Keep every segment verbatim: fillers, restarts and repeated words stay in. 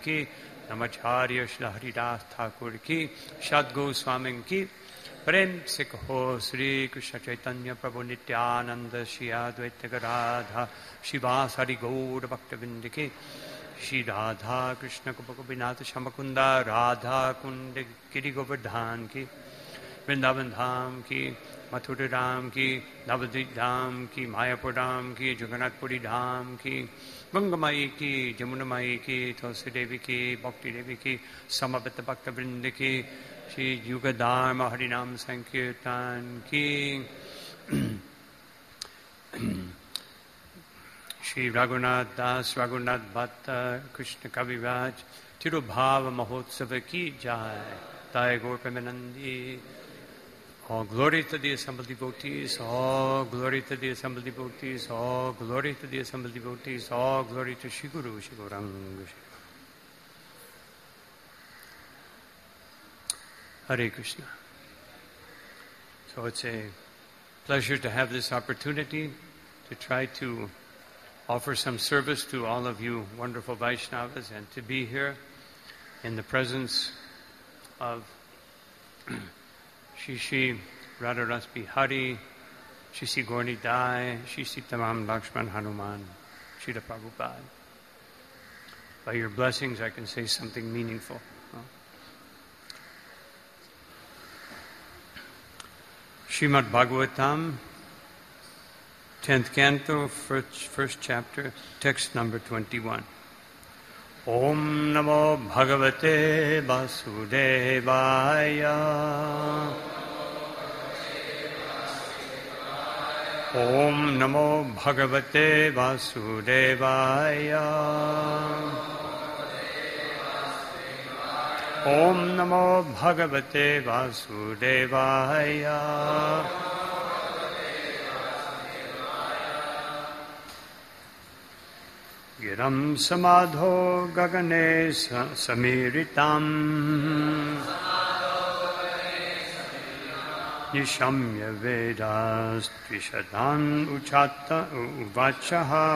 की, नमाचार्य श्री हरिदास ठाकुर की, सद्गुरु स्वामी की, प्रेम से कहो श्री कृष्ण चैतन्य प्रभु नित्यानंद श्री अद्वैत राधा शिवासादि गौर भक्तवृंद की, श्री राधा कृष्ण गोपिनाथ श्यामकुंदा राधा कुंड गिरि गोवर्धन की, वृंदावन धाम की, मथुरा धाम की, नवद्वीप धाम की, मायापुर धाम की, जगन्नाथपुरी धाम की, गंगामाई की, जमुनामाई की, तुलसी देवी की, भक्ति देवी की, समवेत भक्त वृंद की, श्री युगधाम हरिनाम संकीर्तन की, श्री रघुनाथ दास रघुनाथ भट्ट कृष्ण कविराज तिरुभाव महोत्सव की जय। ताय गौर Premanandi. All glory to the assembled devotees, all glory to the assembled devotees, all glory to the assembled devotees, all glory to Shri Guru, Shri Gauranga. Hare Krishna. So it's a pleasure to have this opportunity to try to offer some service to all of you wonderful Vaishnavas and to be here in the presence of Shri Shri Radharas Bihari, Shri Shri Gaura Dai, Shri Shri Tamam Lakshman Hanuman, Srila Prabhupada. By your blessings, I can say something meaningful. Srimad Bhagavatam, tenth canto, first, first chapter, text number twenty-one. Om Namo Bhagavate Vasudevaya. Om Namo Bhagavate Vasudevaya. Om Namo Bhagavate Vasudevaya. Giram samadho gagane samiritam Nishamya vedas tvishadan uchata uvachaha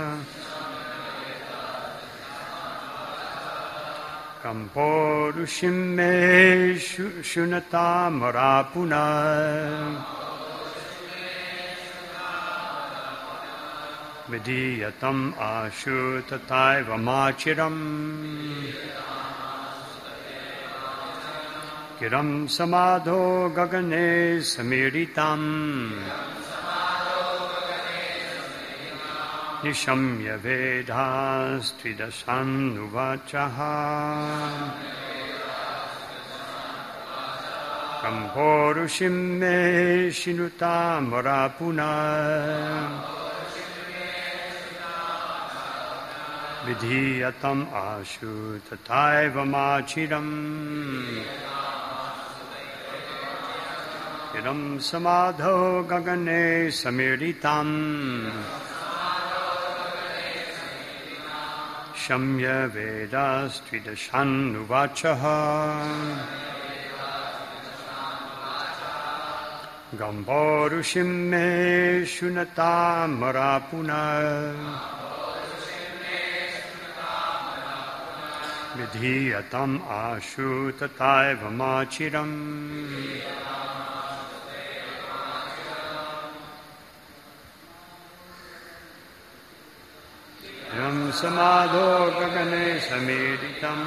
Kamporushim me shunata marapuna Vidiyatam ashu tataiva machiram Giram samadho gagane samiritam Nishamya vedas tvidasan uvachaha Kamporushim me shinuta marapuna Vidhiyatam ashu tataiva machiram Idam samadho gagane samiritam Shamya vedas tvidashan uvachaha Gamborushim me shunata marapuna Vidhiyatam ashu tataiva machiram Yam samadho gagane samiritam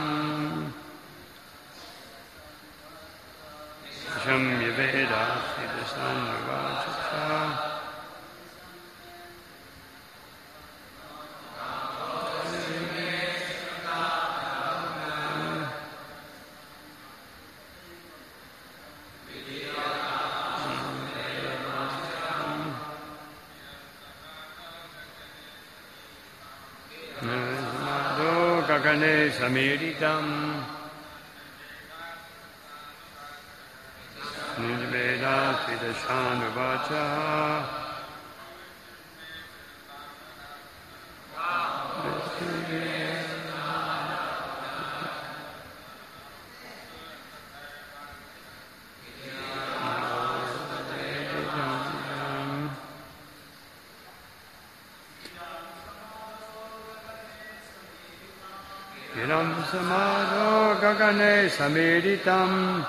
Shamya vedas tvidasan uvachaha Gagane samiritam Nirveda tvidashan uvachaha Yam Giram Samado Gagane Samiritam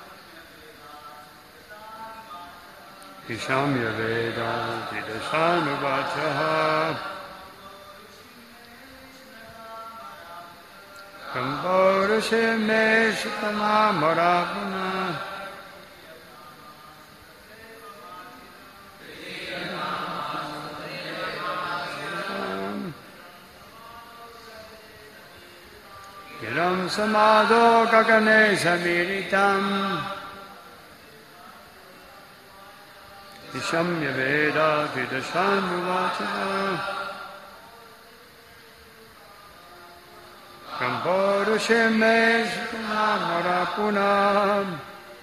Ishamya Veda Tidashanuvachaha Kambodashe Meshitana Marapuna Giram Samado Gagane Samiritam Ishamya Veda Vidashanuvacha Kambodashe Meshitana Marapuna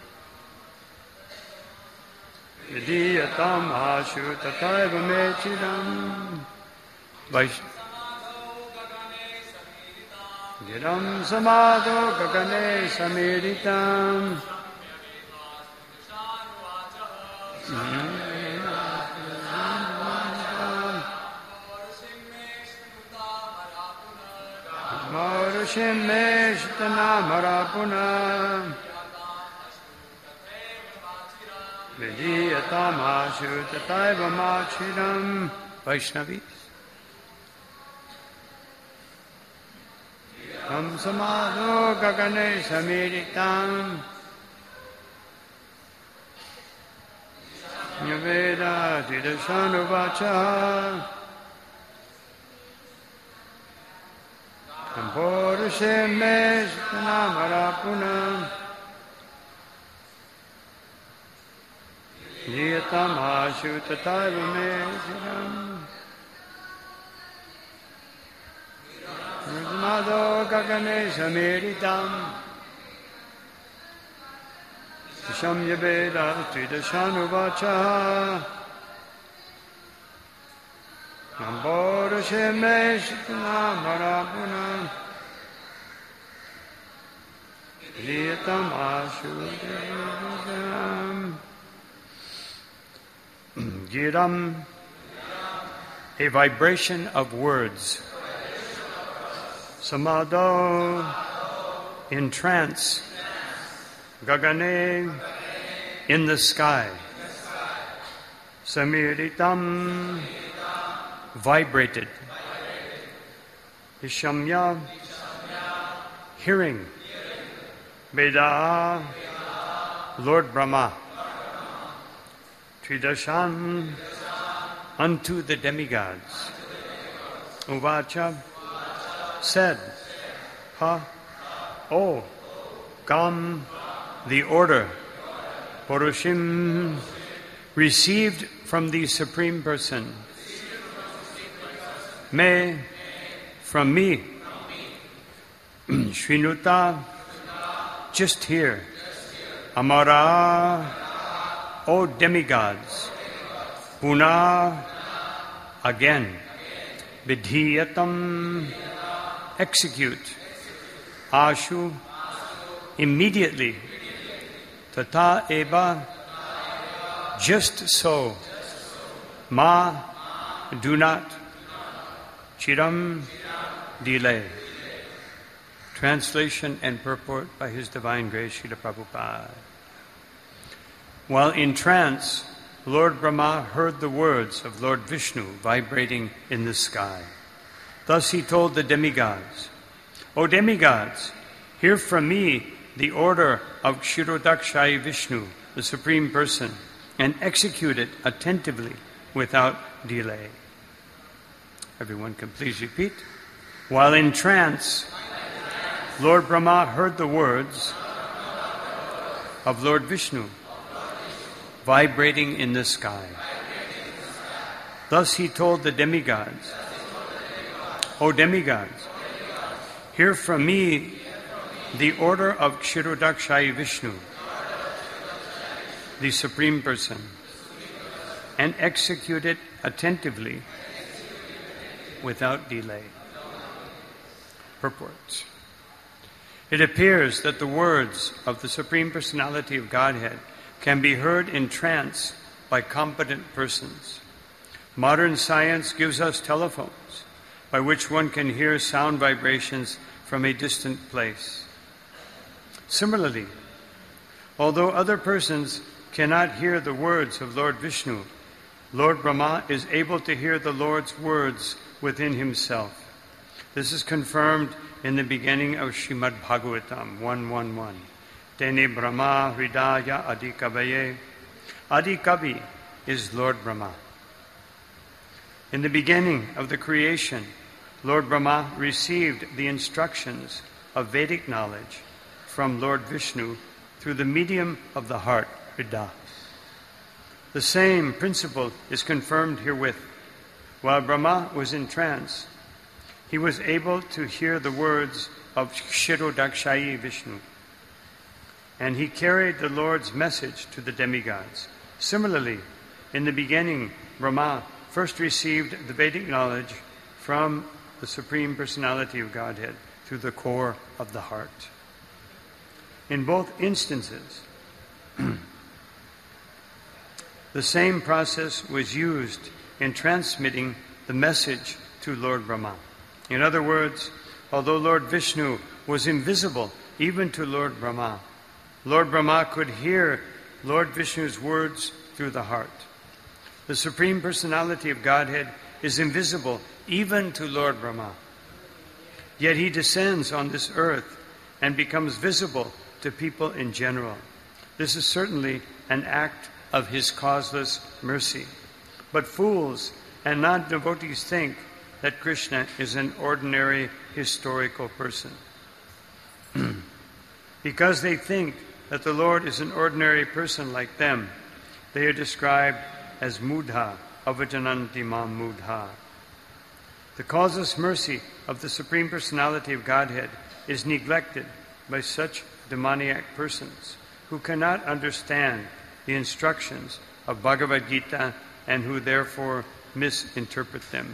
Vidiyatam Ashu Tataiva Mechidam Vaishnav Giram Samado Gagane Samiritam Marushim Meshtana Marapuna Vidiyatam Ashu Tataiva Machidam Vaishnavis Tam Samado Gagane Samiritam Nyaveda Tidashanuvacha Kambodashe Meshtana Marapuna Niyatam Ashu Tataiva Meshidam Nirmado Gagane Samiritam Ishamya Veda Tidashanuvacha Kambodashe Meshtana Marapuna Niyatam Ashu Giram, a vibration of words. Samado, in trance. Gagane, in the sky. Samiritam, vibrated. Ishamya, hearing. Veda, Lord Brahma. Tridashan, unto the demigods. Uvacha, said. Ha, O, Gam, the order. Purushim, received from the Supreme Person. Me, from me. Shrinuta, just here. Amara, O demigods. Puna, again. Vidhiyatam, execute. Ashu, immediately. Tata eva, just so. Ma, do not. Chiram, delay. Translation and purport by His Divine Grace, Srila Prabhupada. While in trance, Lord Brahma heard the words of Lord Vishnu vibrating in the sky. Thus he told the demigods, O demigods, hear from me the order of Kshirodakshayi Vishnu, the Supreme Person, and execute it attentively without delay. Everyone can please repeat. While in trance, Lord Brahma heard the words of Lord Vishnu vibrating in the sky. Thus he told the demigods, O demigods, hear from me the order of Kshirodakshayi Vishnu, the Supreme Person, and execute it attentively without delay. Purports. It appears that the words of the Supreme Personality of Godhead can be heard in trance by competent persons. Modern science gives us telephones by which one can hear sound vibrations from a distant place. Similarly, although other persons cannot hear the words of Lord Vishnu, Lord Brahma is able to hear the Lord's words within himself. This is confirmed in the beginning of Srimad Bhagavatam one eleven. Tene Brahma Hridaya Adikavaye. Adikavi is Lord Brahma. In the beginning of the creation, Lord Brahma received the instructions of Vedic knowledge from Lord Vishnu through the medium of the heart, Hridaya. The same principle is confirmed herewith. While Brahma was in trance, he was able to hear the words of Kshirodakshayi Vishnu, and he carried the Lord's message to the demigods. Similarly, in the beginning, Brahma first received the Vedic knowledge from the Supreme Personality of Godhead through the core of the heart. In both instances, the same process was used in transmitting the message to Lord Brahma. In other words, although Lord Vishnu was invisible even to Lord Brahma, Lord Brahma could hear Lord Vishnu's words through the heart. The Supreme Personality of Godhead is invisible even to Lord Brahma. Yet he descends on this earth and becomes visible to people in general. This is certainly an act of his causeless mercy. But fools and non-devotees think that Krishna is an ordinary historical person. Because they think that the Lord is an ordinary person like them, they are described as mudha, avajananti mam mudha. The causeless mercy of the Supreme Personality of Godhead is neglected by such demoniac persons who cannot understand the instructions of Bhagavad Gita and who therefore misinterpret them.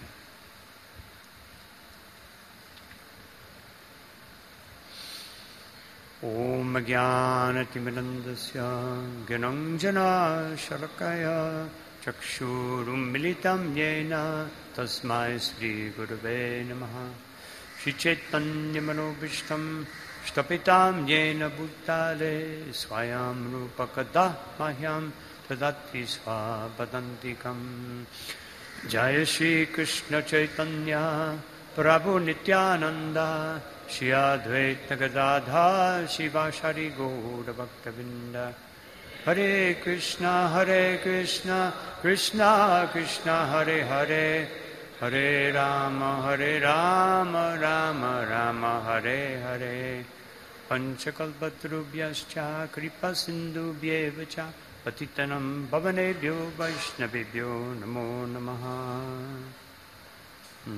Om Jnanatimirandasya Gyananjana Shalakaya Chakshurum Militam Yena Tasmai Sri Gurave Namaha Shri Chaitanya Manobhishtam Shtapitam Yena Bhutale Swayam Rupakada Mahyam Tadati Svapadantikam Jaya Shri Krishna Chaitanya Prabhu Nityananda Shri Advaita Gadadha Shivashari Gaura Bhaktavinda Hare Krishna Hare Krishna Krishna Krishna Hare Hare Hare Rama Hare Rama Rama Rama Hare Hare Panchakalpatrubhyascha Kripa Sindhubhyevacha Patitanam Bhavanebhyo Vaishnavebhyo Namo Namaha. Hmm.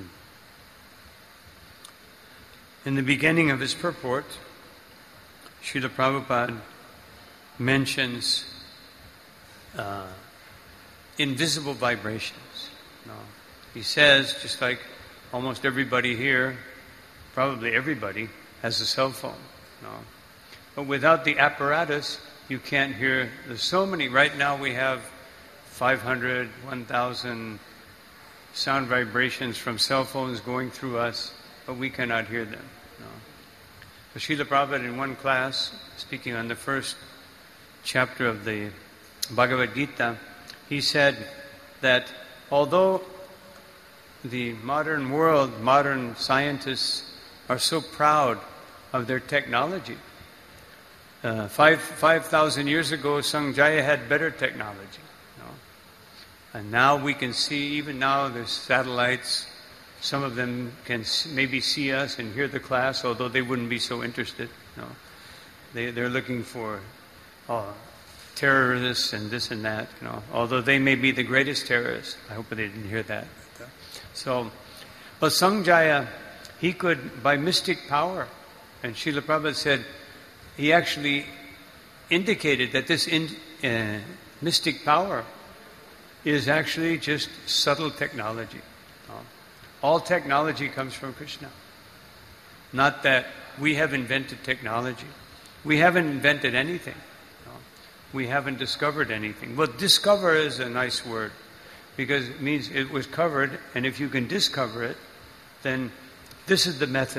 In the beginning of his purport, Srila Prabhupada mentions uh, invisible vibrations. No. He says, just like almost everybody here, probably everybody, has a cell phone. No. But without the apparatus, you can't hear. There's so many. Right now we have five hundred, one thousand sound vibrations from cell phones going through us, but we cannot hear them. No. So Srila Prabhupada in one class, speaking on the first chapter of the Bhagavad Gita, he said that although the modern world, modern scientists are so proud of their technology, uh, five five thousand years ago, Sanjaya had better technology. No? And now we can see, even now there's satellites. Some of them can maybe see us and hear the class, although they wouldn't be so interested. No, they they're looking for uh, terrorists and this and that. You know, although they may be the greatest terrorists. I hope they didn't hear that. So, but Sanjaya, he could by mystic power, and Srila Prabhupada said he actually indicated that this in, uh, mystic power is actually just subtle technology. All technology comes from Krishna. Not that we have invented technology. We haven't invented anything. No. We haven't discovered anything. Well, discover is a nice word because it means it was covered, and if you can discover it, then this is the method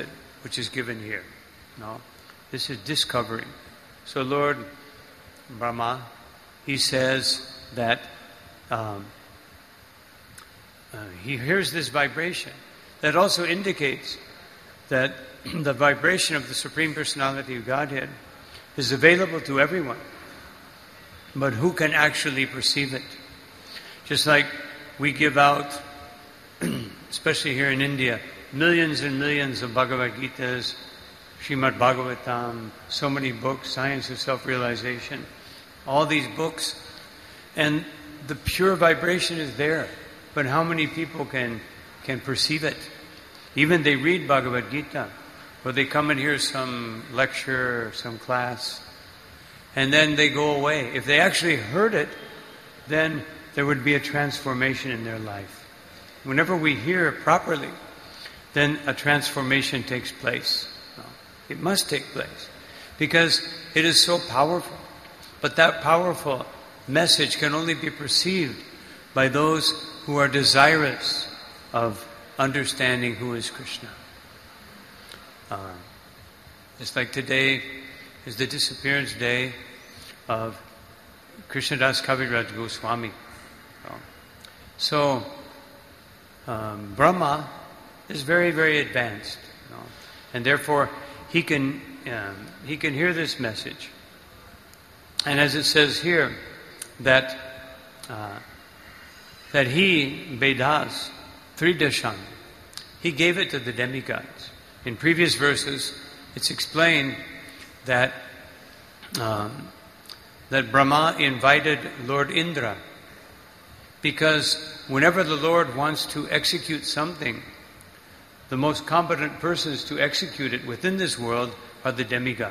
which is given here. No, this is discovering. So Lord Brahma, he says that um, uh, he hears this vibration. That also indicates that the vibration of the Supreme Personality of Godhead is available to everyone. But who can actually perceive it? Just like we give out, especially here in India, millions and millions of Bhagavad Gitas, Srimad Bhagavatam, so many books, Science of Self-Realization, all these books, and the pure vibration is there. But how many people can can perceive it? Even they read Bhagavad Gita, or they come and hear some lecture or some class, and then they go away. If they actually heard it, then there would be a transformation in their life. Whenever we hear properly, then a transformation takes place. It must take place because it is so powerful. But that powerful message can only be perceived by those who are desirous of understanding who is Krishna. Uh, just like today is the disappearance day of Krishnadas Kaviraj Goswami. So, um, Brahma is very, very advanced, you know, and therefore he can um, he can hear this message. And as it says here, that uh, that he, Vedas, Tridashan, he gave it to the demigods. In previous verses, it's explained that um, that Brahma invited Lord Indra, because whenever the Lord wants to execute something, the most competent persons to execute it within this world are the demigods.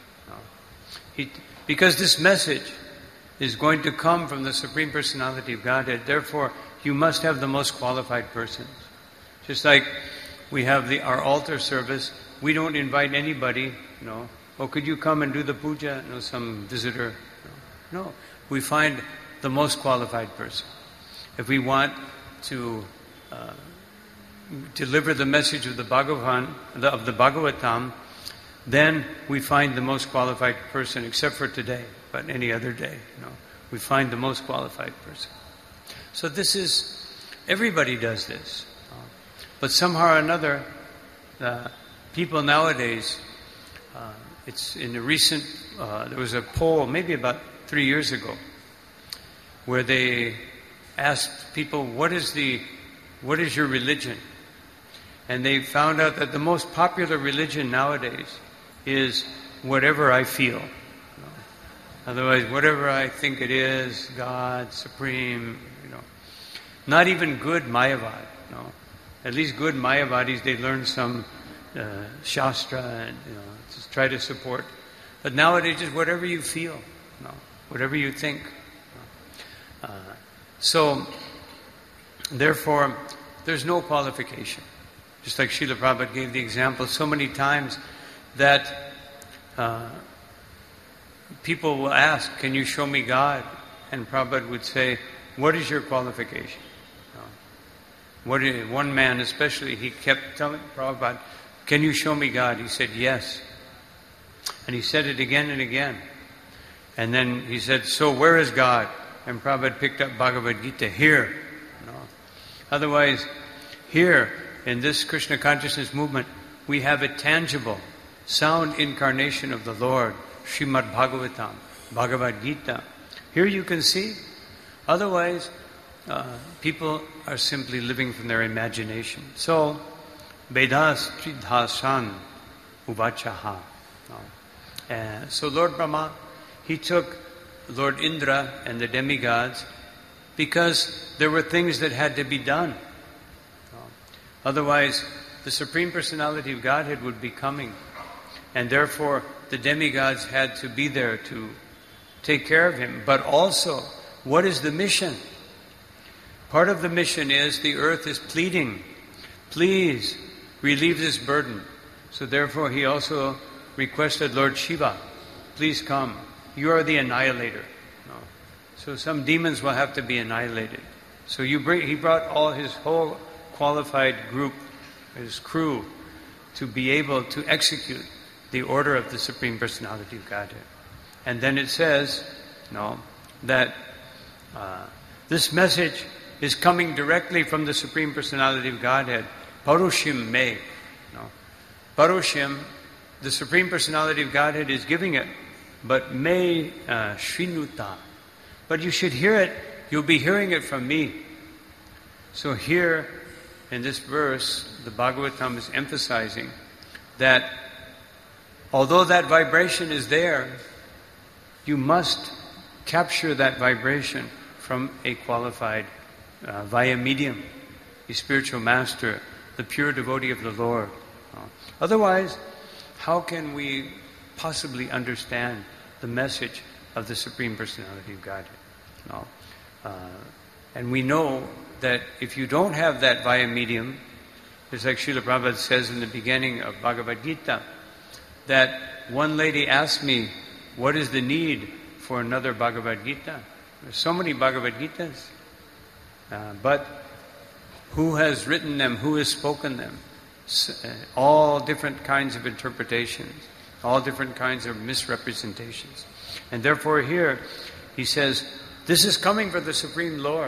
He, because this message is going to come from the Supreme Personality of Godhead, therefore you must have the most qualified persons. Just like we have the our altar service, we don't invite anybody, you know, oh, could you come and do the puja? No, some visitor. No, no. We find the most qualified person. If we want to uh, deliver the message of the Bhagavan, the, of the Bhagavatam, then we find the most qualified person, except for today, but any other day, you know, we find the most qualified person. So this is, everybody does this. But somehow or another, uh, people nowadays, uh, it's in a recent, uh, there was a poll, maybe about three years ago, where they asked people, what is the, what is your religion? And they found out that the most popular religion nowadays is whatever I feel. You know? Otherwise, whatever I think it is, God, Supreme, you know. Not even good Mayavad, you know. At least good Mayavadis, they learn some uh, Shastra and, you know, just try to support. But nowadays, just whatever you feel, you know, whatever you think. You know. uh, so, therefore, there's no qualification. Just like Srila Prabhupada gave the example so many times that uh, people will ask, can you show me God? And Prabhupada would say, what is your qualification? You know, what is, one man especially, he kept telling Prabhupada, can you show me God? He said, yes. And he said it again and again. And then he said, so where is God? And Prabhupada picked up Bhagavad Gita, here. You know. Otherwise, here, in this Krishna consciousness movement, we have a tangible, sound incarnation of the Lord, Srimad Bhagavatam, Bhagavad Gita. Here you can see. Otherwise, uh, people are simply living from their imagination. So, Vedas Tridhasan Uvachaha. Uh, so Lord Brahma, he took Lord Indra and the demigods because there were things that had to be done. Otherwise, the Supreme Personality of Godhead would be coming. And therefore, the demigods had to be there to take care of him. But also, what is the mission? Part of the mission is the earth is pleading, please relieve this burden. So therefore, he also requested Lord Shiva, please come. You are the annihilator. No. So some demons will have to be annihilated. So you bring, he brought all his whole qualified group, his crew, to be able to execute the order of the Supreme Personality of Godhead. And then it says, no, that uh, this message is coming directly from the Supreme Personality of Godhead. Parushim me. No. Parushim, the Supreme Personality of Godhead is giving it, but me uh, shrinuta. But you should hear it, you'll be hearing it from me. So here, in this verse, the Bhagavatam is emphasizing that although that vibration is there, you must capture that vibration from a qualified uh, via medium, a spiritual master, the pure devotee of the Lord. Uh, otherwise, how can we possibly understand the message of the Supreme Personality of Godhead? No. Uh, and we know that if you don't have that via medium, it's like Srila Prabhupada says in the beginning of Bhagavad Gita, that one lady asked me, what is the need for another Bhagavad Gita? There's so many Bhagavad Gitas. Uh, but who has written them? Who has spoken them? S- uh, all different kinds of interpretations, all different kinds of misrepresentations. And therefore here, he says, this is coming from the Supreme Lord.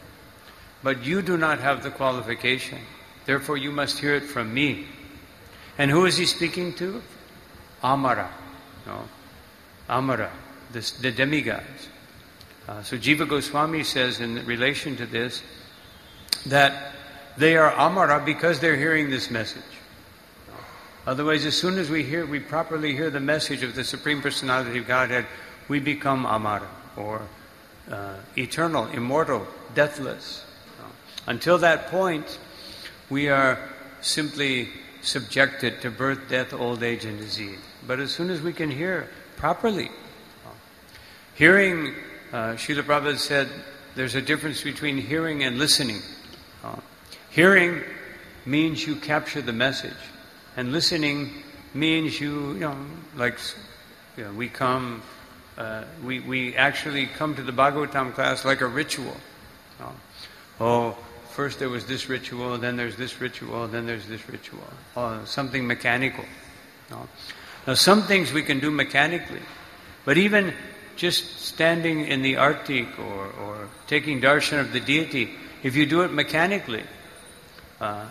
But you do not have the qualification. Therefore you must hear it from me. And who is he speaking to? Amara. No. Amara, this, the demigods. Uh, so Jiva Goswami says in relation to this that they are Amara because they're hearing this message. Otherwise, as soon as we hear, we properly hear the message of the Supreme Personality of Godhead, we become Amara, or uh, eternal, immortal, deathless. Until that point, we are simply subjected to birth, death, old age, and disease. But as soon as we can hear properly, hearing, uh, Srila Prabhupada said, there's a difference between hearing and listening. Uh, hearing means you capture the message, and listening means you, you know, like, you know, we come, uh, we we actually come to the Bhagavatam class like a ritual. Uh, oh. First there was this ritual, then there's this ritual, then there's this ritual. Oh, something mechanical. No? Now some things we can do mechanically, but even just standing in the artik or, or taking darshan of the deity, if you do it mechanically, uh,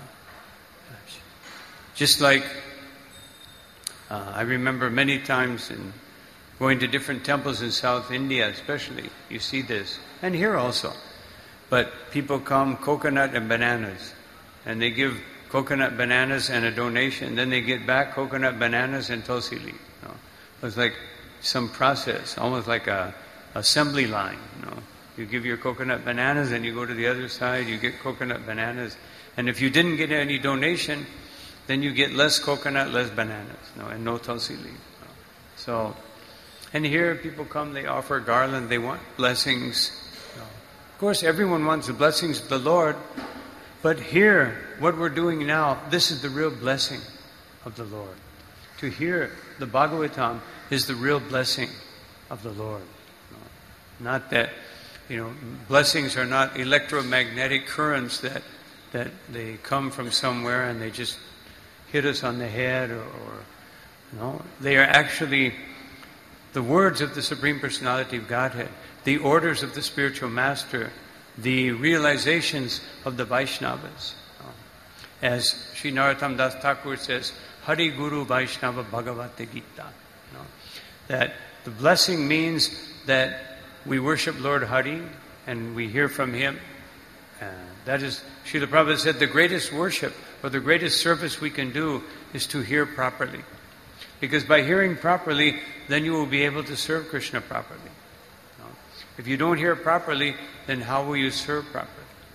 just like uh, I remember many times in going to different temples in South India especially, you see this, and here also. But people come, coconut and bananas, and they give coconut bananas and a donation, then they get back coconut bananas and tulsi leaf. You know? It's like some process, almost like a assembly line. You know? You give your coconut bananas and you go to the other side, you get coconut bananas. And if you didn't get any donation, then you get less coconut, less bananas, you know, and no tulsi leaf. You know? So, and here people come, they offer garland, they want blessings. Of course, everyone wants the blessings of the Lord, but here, what we're doing now, this is the real blessing of the Lord. To hear the Bhagavatam is the real blessing of the Lord. Not that, you know, blessings are not electromagnetic currents that that they come from somewhere and they just hit us on the head, or, or you know, they are actually the words of the Supreme Personality of Godhead, the orders of the spiritual master, the realizations of the Vaishnavas. As Sri Narottam Das Thakur says, Hari Guru Vaishnava Bhagavate Gita. You know, that the blessing means that we worship Lord Hari and we hear from Him. Uh, that is, Srila Prabhupada said, the greatest worship or the greatest service we can do is to hear properly. Because by hearing properly, then you will be able to serve Krishna properly. You know? If you don't hear properly, then how will you serve properly?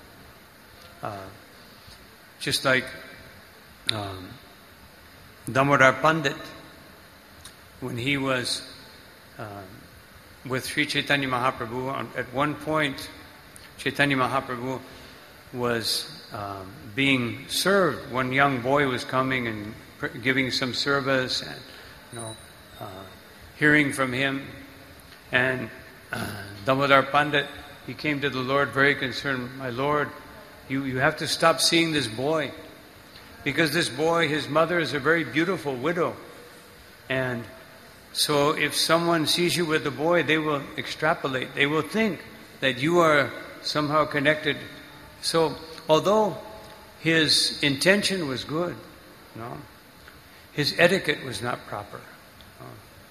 Uh, just like um, Damodar Pandit, when he was um, with Sri Chaitanya Mahaprabhu, on, at one point, Chaitanya Mahaprabhu was um, being served. One young boy was coming and pr- giving some service, and you know, uh, hearing from him. And uh, Damodar Pandit, he came to the Lord very concerned. My Lord, you, you have to stop seeing this boy. Because this boy, his mother is a very beautiful widow. And so if someone sees you with a boy, they will extrapolate. They will think that you are somehow connected. So although his intention was good, no, his etiquette was not proper. No.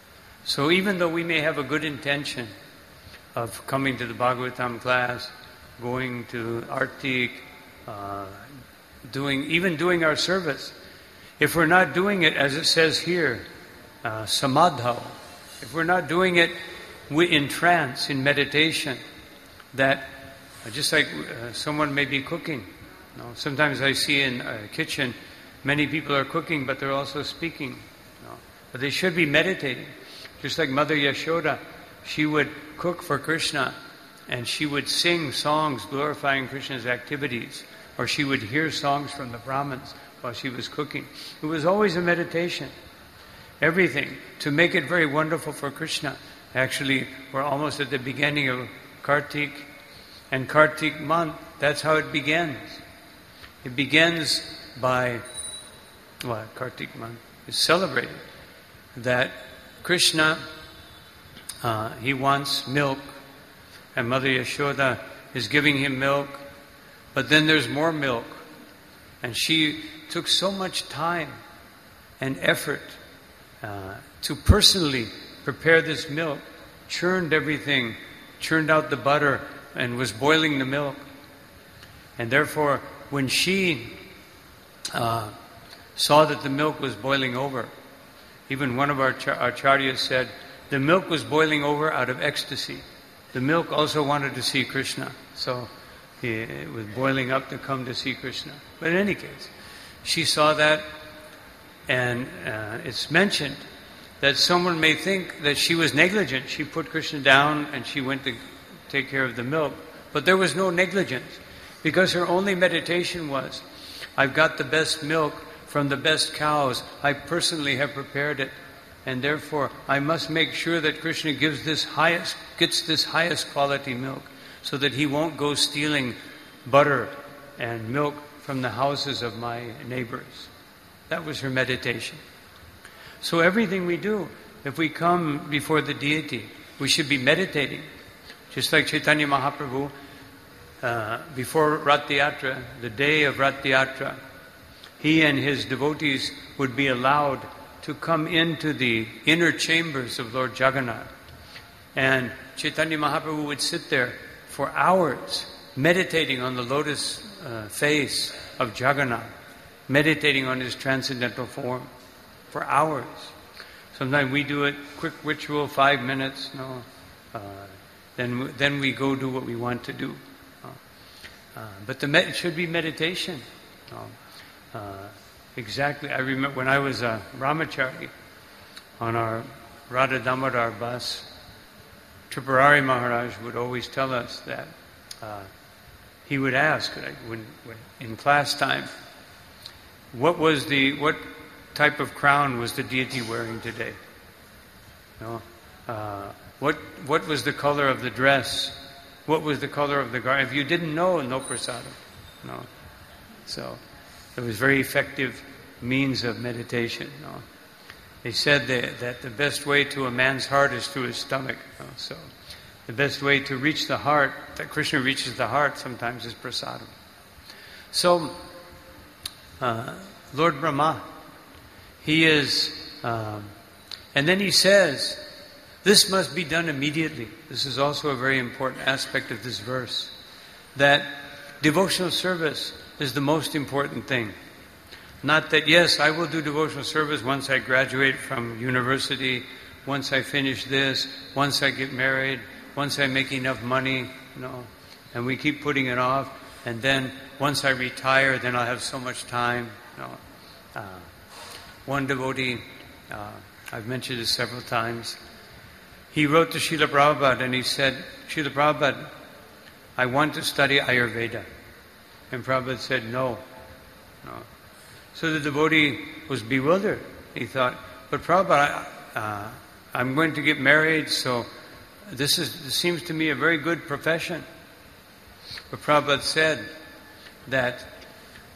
So even though we may have a good intention of coming to the Bhagavatam class, going to Artik, uh, doing even doing our service, if we're not doing it as it says here, uh, samadha, if we're not doing it in trance, in meditation, that uh, just like uh, someone may be cooking. You know, sometimes I see in a kitchen, many people are cooking, but they're also speaking. You know, but they should be meditating. Just like Mother Yashoda, she would cook for Krishna, and she would sing songs glorifying Krishna's activities, or she would hear songs from the Brahmins while she was cooking. It was always a meditation. Everything, to make it very wonderful for Krishna. Actually, we're almost at the beginning of Kartik, and Kartik month, that's how it begins. It begins by, well, Kartik month is celebrated, that Krishna, uh, he wants milk, and Mother Yashoda is giving him milk, but then there's more milk. And she took so much time and effort uh, to personally prepare this milk, churned everything, churned out the butter, and was boiling the milk. And therefore, when she uh, saw that the milk was boiling over, even one of our acharyas said, the milk was boiling over out of ecstasy. The milk also wanted to see Krishna. So it was boiling up to come to see Krishna. But in any case, she saw that, and uh, it's mentioned that someone may think that she was negligent. She put Krishna down and she went to take care of the milk. But there was no negligence, because her only meditation was, I've got the best milk from the best cows. I personally have prepared it. And therefore, I must make sure that Krishna gives this highest, gets this highest quality milk, so that he won't go stealing butter and milk from the houses of my neighbors. That was her meditation. So everything we do, if we come before the deity, we should be meditating. Just like Chaitanya Mahaprabhu, uh, before Rath Yatra, the day of Rath Yatra, he and his devotees would be allowed to come into the inner chambers of Lord Jagannath. And Chaitanya Mahaprabhu would sit there for hours, meditating on the lotus uh, face of Jagannath, meditating on his transcendental form for hours. Sometimes we do it, quick ritual, five minutes, no. Uh, then, then we go do what we want to do. Uh, uh, but the med- it should be meditation. Uh, uh, exactly. I remember when I was a brahmachari on our Radha Damodar bus, Tripurari Maharaj would always tell us that uh, he would ask like, when, when in class time, what was the what type of crown was the deity wearing today? You know, uh, what what was the color of the dress? What was the color of the garment? If you didn't know, no prasadam. No. So it was very effective means of meditation. No. They said that, that the best way to a man's heart is through his stomach. No. So the best way to reach the heart, that Krishna reaches the heart sometimes, is prasadam. So uh, Lord Brahma, he is, um, and then he says, this must be done immediately. This is also a very important aspect of this verse, that devotional service is the most important thing. Not that, yes, I will do devotional service once I graduate from university, once I finish this, once I get married, once I make enough money, no. And we keep putting it off, and then once I retire, then I'll have so much time. No. Uh, one devotee, uh, I've mentioned this several times, he wrote to Srila Prabhupada and he said, Srila Prabhupada, I want to study Ayurveda. And Prabhupada said, no. No. So the devotee was bewildered. He thought, but Prabhupada, uh, I'm going to get married, so this, is, this seems to me a very good profession. But Prabhupada said that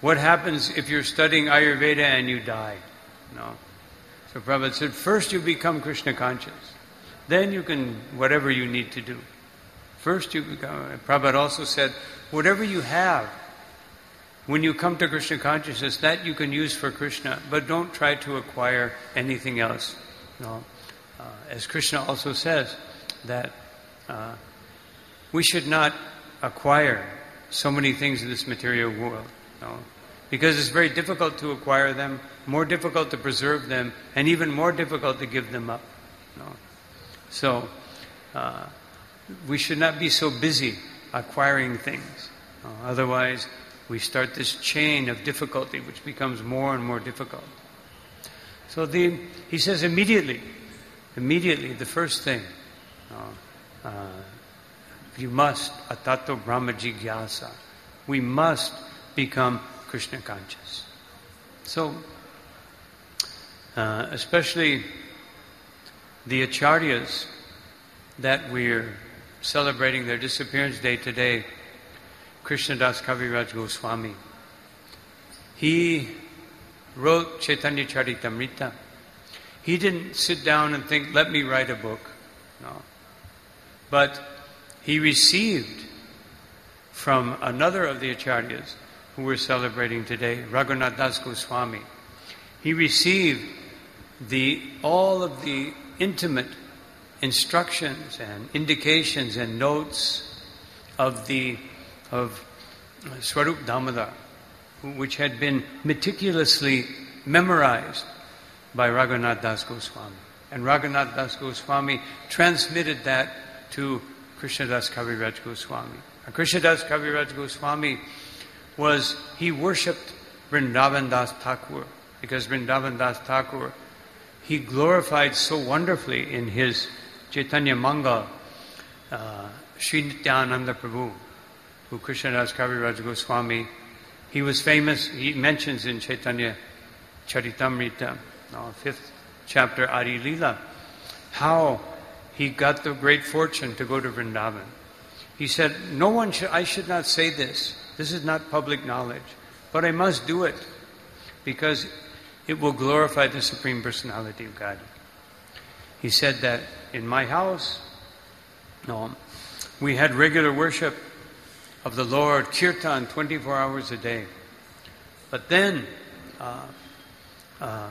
what happens if you're studying Ayurveda and you die? No. So Prabhupada said, first you become Krishna conscious. Then you can, whatever you need to do. First you become, Prabhupada also said, whatever you have, when you come to Krishna consciousness, that you can use for Krishna, but don't try to acquire anything else. No. Uh, as Krishna also says, that uh, we should not acquire so many things in this material world. No. Because it's very difficult to acquire them, more difficult to preserve them, and even more difficult to give them up. No. So, uh, we should not be so busy acquiring things. No. Otherwise, we start this chain of difficulty which becomes more and more difficult. So the, he says immediately, immediately, the first thing, uh, uh, you must, atato brahma jigyasa, we must become Krishna conscious. So, uh, especially the acharyas that we're celebrating their disappearance day today, Krishnadas Kaviraj Goswami, he wrote Chaitanya Charitamrita. He didn't sit down and think, let me write a book. No. But he received from another of the acharyas who we're celebrating today, Raghunath Das Goswami. He received the all of the intimate instructions and indications and notes of the of Swarup Damodar, which had been meticulously memorized by Raghunath Das Goswami. And Raghunath Das Goswami transmitted that to Krishnadas Kaviraj Goswami. And Krishnadas Kaviraj Goswami was, he worshipped Vrindavan Das Thakur, because Vrindavan Das Thakur, he glorified so wonderfully in his Chaitanya Mangal, uh, Sri Nityananda Prabhu, who Krishnadas Kaviraj Goswami, he was famous, he mentions in Chaitanya Charitamrita, uh, fifth chapter, Adi Lila, how he got the great fortune to go to Vrindavan. He said, no one should, I should not say this. This is not public knowledge. But I must do it because it will glorify the Supreme Personality of God. He said that in my house, no, we had regular worship of the Lord, kirtan, twenty-four hours a day. But then, uh, uh,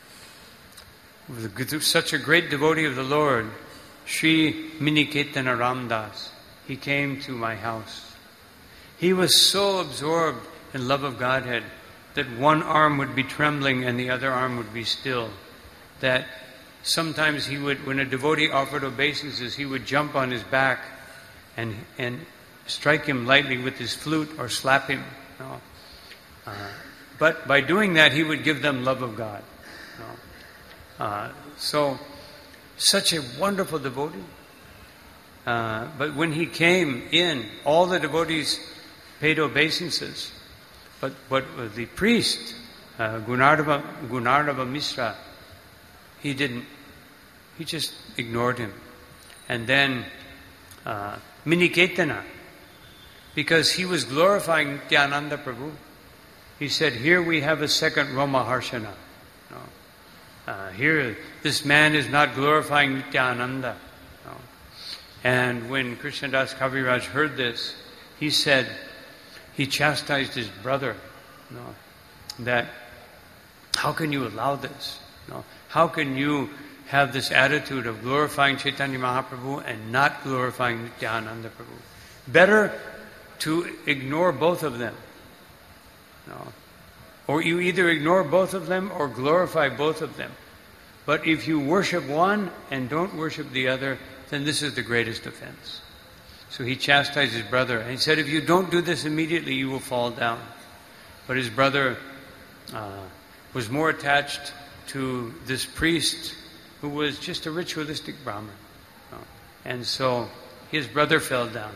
such a great devotee of the Lord, Sri Miniketana Ramdas, he came to my house. He was so absorbed in love of Godhead that one arm would be trembling and the other arm would be still. That sometimes he would, when a devotee offered obeisances, he would jump on his back and and strike him lightly with his flute or slap him. No. Uh, but by doing that, he would give them love of God. No. Uh, so, such a wonderful devotee. Uh, but when he came in, all the devotees paid obeisances. But but the priest, uh, Gunardava, Gunardava Mishra, he didn't. He just ignored him. And then uh, Miniketana, because he was glorifying Nityananda Prabhu, he said, here we have a second Roma Harshana. No. Uh, here, this man is not glorifying Nityananda. No. And when Krishnadas Kaviraj heard this, he said, he chastised his brother, no, that how can you allow this? No, how can you have this attitude of glorifying Chaitanya Mahaprabhu and not glorifying Nityananda Prabhu? Better to ignore both of them. No. Or you either ignore both of them or glorify both of them. But if you worship one and don't worship the other, then this is the greatest offense. So he chastised his brother and he said, if you don't do this immediately, you will fall down. But his brother uh, was more attached to this priest who was just a ritualistic Brahmin. Uh, and so his brother fell down.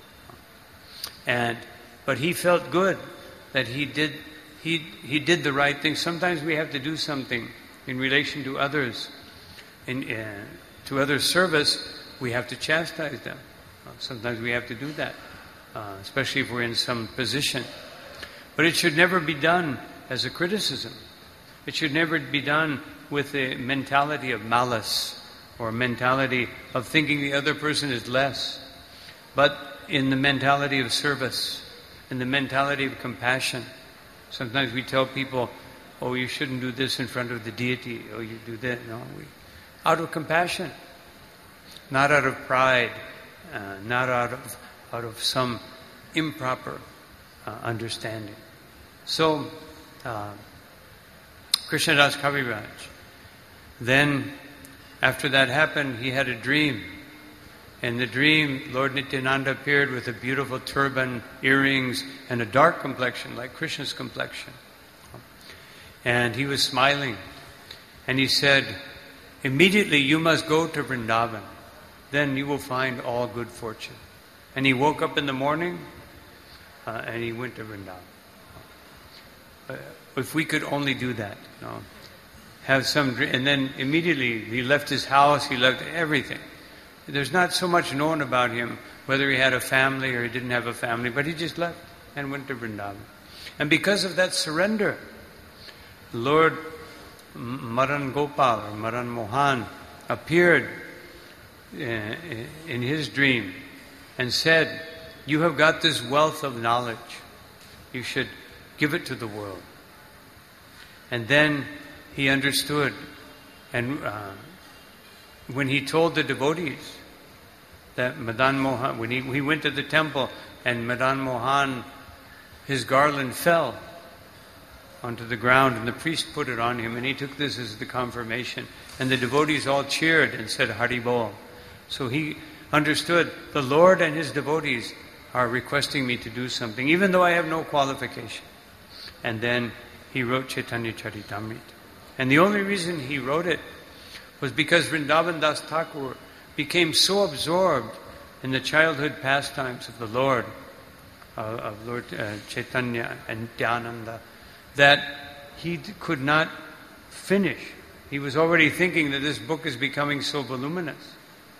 And but he felt good that he did he he did the right thing. Sometimes we have to do something in relation to others, in uh, to others' service. We have to chastise them. Uh, sometimes we have to do that, uh, especially if we're in some position. But it should never be done as a criticism. It should never be done with a mentality of malice or a mentality of thinking the other person is less, but in the mentality of service, in the mentality of compassion. Sometimes we tell people, oh, you shouldn't do this in front of the deity, oh, you do that. No, we, out of compassion, not out of pride, uh, not out of out of some improper uh, understanding. So, uh, Krishnadas Kaviraj, then after that happened, he had a dream. In the dream, Lord Nityananda appeared with a beautiful turban, earrings, and a dark complexion, like Krishna's complexion. And he was smiling. And he said, immediately you must go to Vrindavan. Then you will find all good fortune. And he woke up in the morning, uh, and he went to Vrindavan. Uh, if we could only do that, you know, have some dream. And then immediately he left his house, he left everything. There's not so much known about him, whether he had a family or he didn't have a family, but he just left and went to Vrindavan. And because of that surrender, Lord Madan Gopal or Madan Mohan appeared in his dream and said, you have got this wealth of knowledge. You should give it to the world. And then he understood, and uh, when he told the devotees that Madan Mohan, when he, he went to the temple and Madan Mohan, his garland fell onto the ground and the priest put it on him and he took this as the confirmation. And the devotees all cheered and said, Hari Bol. So he understood the Lord and his devotees are requesting me to do something, even though I have no qualification. And then he wrote Chaitanya Charitamrita. And the only reason he wrote it was because Vrindavan Das Thakur became so absorbed in the childhood pastimes of the Lord, uh, of Lord uh, Chaitanya and Nityananda, that he d- could not finish. He was already thinking that this book is becoming so voluminous.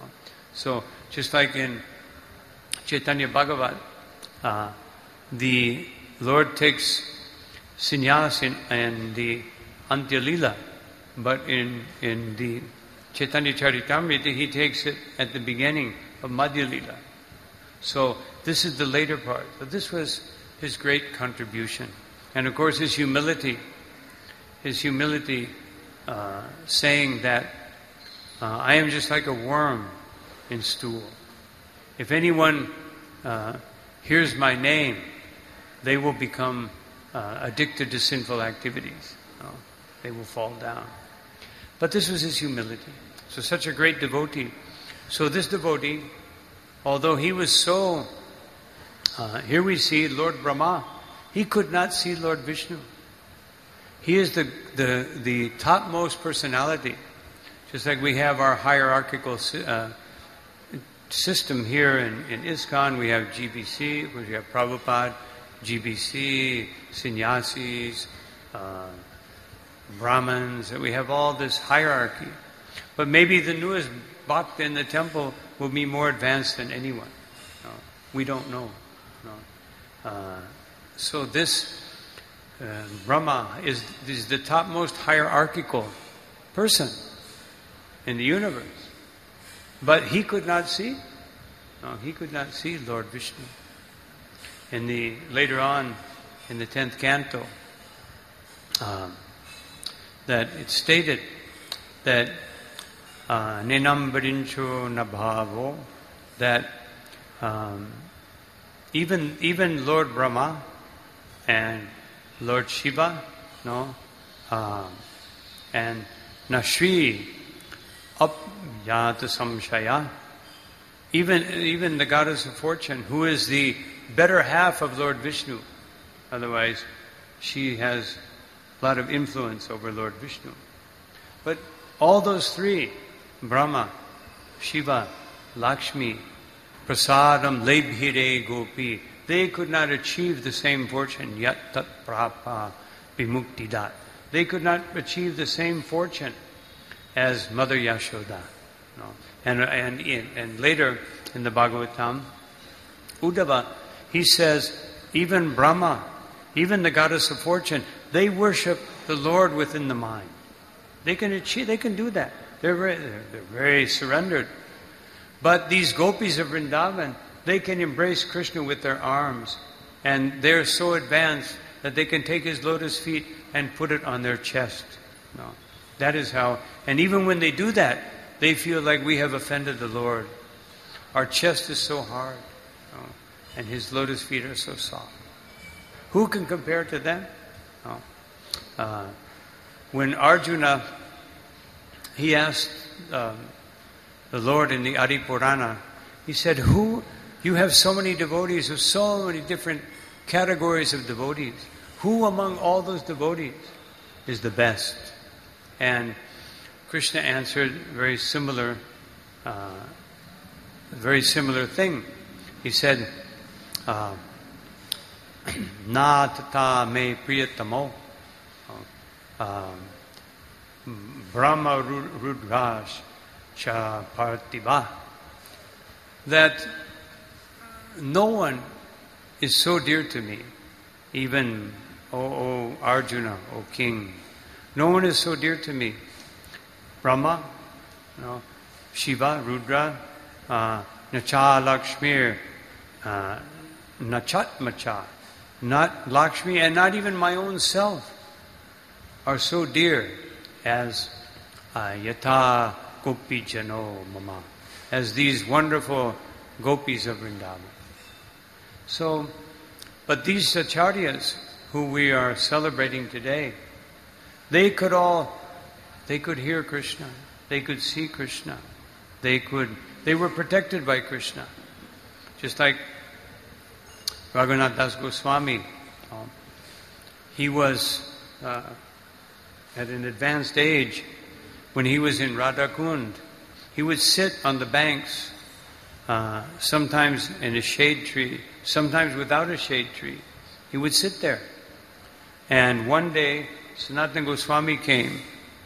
So, just like in Chaitanya Bhagavat, uh, the Lord takes sannyas in, in the Antya Lila, but in, in the Chaitanya Charitamrita, he takes it at the beginning of Madhya Lila. So this is the later part. But this was his great contribution. And of course his humility, his humility uh, saying that uh, I am just like a worm in stool. If anyone uh, hears my name, they will become uh, addicted to sinful activities. Uh, they will fall down. But this was his humility. So such a great devotee. So this devotee, although he was so, uh, here we see Lord Brahma, he could not see Lord Vishnu. He is the, the, the topmost personality. Just like we have our hierarchical uh, system here in, in ISKCON, we have G B C, we have Prabhupada, G B C, sannyasis, uh, Brahmins, we have all this hierarchy. But maybe the newest bhakta in the temple will be more advanced than anyone. No, we don't know. No. Uh, so this uh, Brahma is, is the topmost hierarchical person in the universe. But he could not see. No, he could not see Lord Vishnu. In the later on, in the tenth canto, um, that it's stated that uh, Nenambarincho Nabhavo, that um, even even Lord Brahma and Lord Shiva, no, um, and Nashri Apyata Samshaya, even even the goddess of fortune, who is the better half of Lord Vishnu, otherwise she has a lot of influence over Lord Vishnu. But all those three, Brahma, Shiva, Lakshmi, Prasadam, Lebhire, Gopi, they could not achieve the same fortune, Yat Tat Prapa Vimuktidat. They could not achieve the same fortune as Mother Yashoda. No. And, and, and later in the Bhagavatam, Uddhava, he says, even Brahma even the goddess of fortune, they worship the Lord within the mind. They can achieve, they can do that. They're very, they're, they're very surrendered. But these gopis of Vrindavan, they can embrace Krishna with their arms. And they're so advanced that they can take his lotus feet and put it on their chest. No, that is how. And even when they do that, they feel like we have offended the Lord. Our chest is so hard. No, and his lotus feet are so soft. Who can compare to them? No. Uh, when Arjuna, he asked um, the Lord in the Adi Purana, he said, who, you have so many devotees of so many different categories of devotees. Who among all those devotees is the best? And Krishna answered very similar, uh, very similar thing. He said, uh, Na tata me priyatamo Brahma Rudrash Cha Parthiva. That no one is so dear to me, even, O, o Arjuna, O king. No one is so dear to me. Brahma, you know, Shiva, Rudra, uh, Nacha Lakshmir, uh, Nachatmacha, not Lakshmi, and not even my own self are so dear as uh, Yata Gopi Jano Mama, as these wonderful gopis of Vrindavan. So, but these acharyas who we are celebrating today, they could all, they could hear Krishna, they could see Krishna, they could, they were protected by Krishna. Just like Raghunath Das Goswami, um, he was uh, at an advanced age when he was in Radhakund. He would sit on the banks, uh, sometimes in a shade tree, sometimes without a shade tree. He would sit there. And one day, Sanatana Goswami came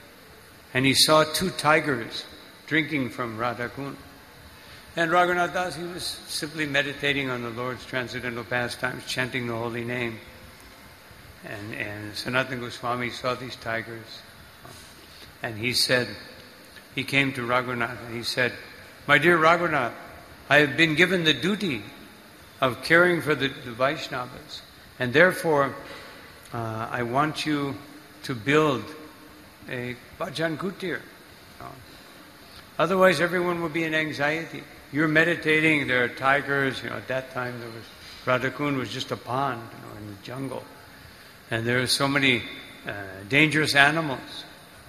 and he saw two tigers drinking from Radhakund. And Raghunath Das, he was simply meditating on the Lord's transcendental pastimes, chanting the holy name. And, and Sanatana Goswami saw these tigers. And he said, he came to Raghunath and he said, my dear Raghunath, I have been given the duty of caring for the, the Vaishnavas. And therefore, uh, I want you to build a bhajan kutir. Uh, otherwise, everyone will be in anxiety. You're meditating, there are tigers. You know, at that time, there was Radhakund was just a pond, you know, in the jungle. And there are so many uh, dangerous animals.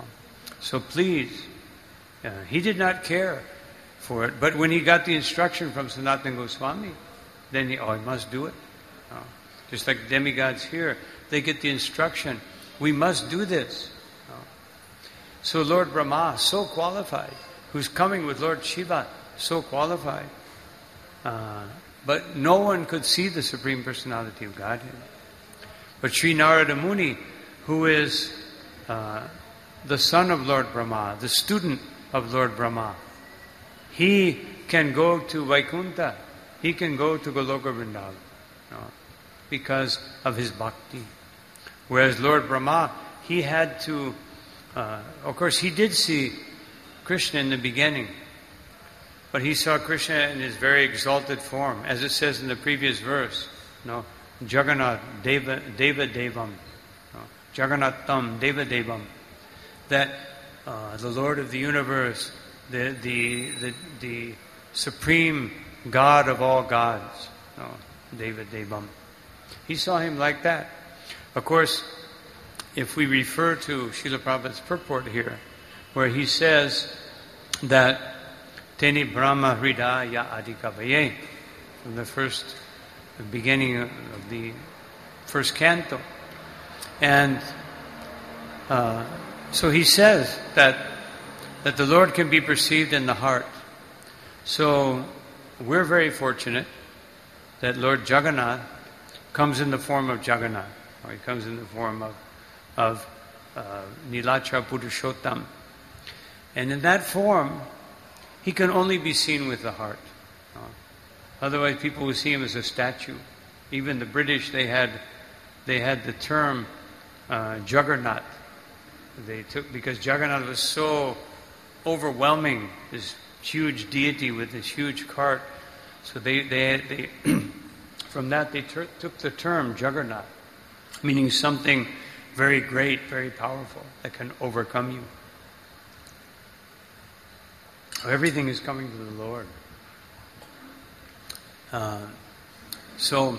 So please, uh, he did not care for it. But when he got the instruction from Sanatana Goswami, then he, oh, he must do it. Uh, just like demigods here, they get the instruction, we must do this. Uh, so Lord Brahma, so qualified, who's coming with Lord Shiva, so qualified. Uh, but no one could see the Supreme Personality of Godhead. But Sri Narada Muni, who is uh, the son of Lord Brahma, the student of Lord Brahma, he can go to Vaikuntha, he can go to Goloka Vrindavan, you know, because of his bhakti. Whereas Lord Brahma, he had to, uh, of course he did see Krishna in the beginning, but he saw Krishna in his very exalted form, as it says in the previous verse, you know, Jagannath Deva, Deva Devam, you know, Jagannatham Deva Devam, that uh, the Lord of the universe, the, the the the supreme God of all gods, you know, Deva Devam. He saw him like that. Of course, if we refer to Srila Prabhupada's purport here, where he says that Teni Brahma Hridaya Adikavaye, from the first the beginning of the first canto. And uh, so he says that that the Lord can be perceived in the heart. So we're very fortunate that Lord Jagannath comes in the form of Jagannath, or he comes in the form of of uh, Nilachara Purushottam. And in that form, he can only be seen with the heart. Uh, otherwise, people will see him as a statue. Even the British, they had they had the term uh, Juggernaut. They took, because Jagannath was so overwhelming, this huge deity with this huge cart. So they, they, they from that they ter- took the term Juggernaut, meaning something very great, very powerful, that can overcome you. Everything is coming to the Lord. Uh, so,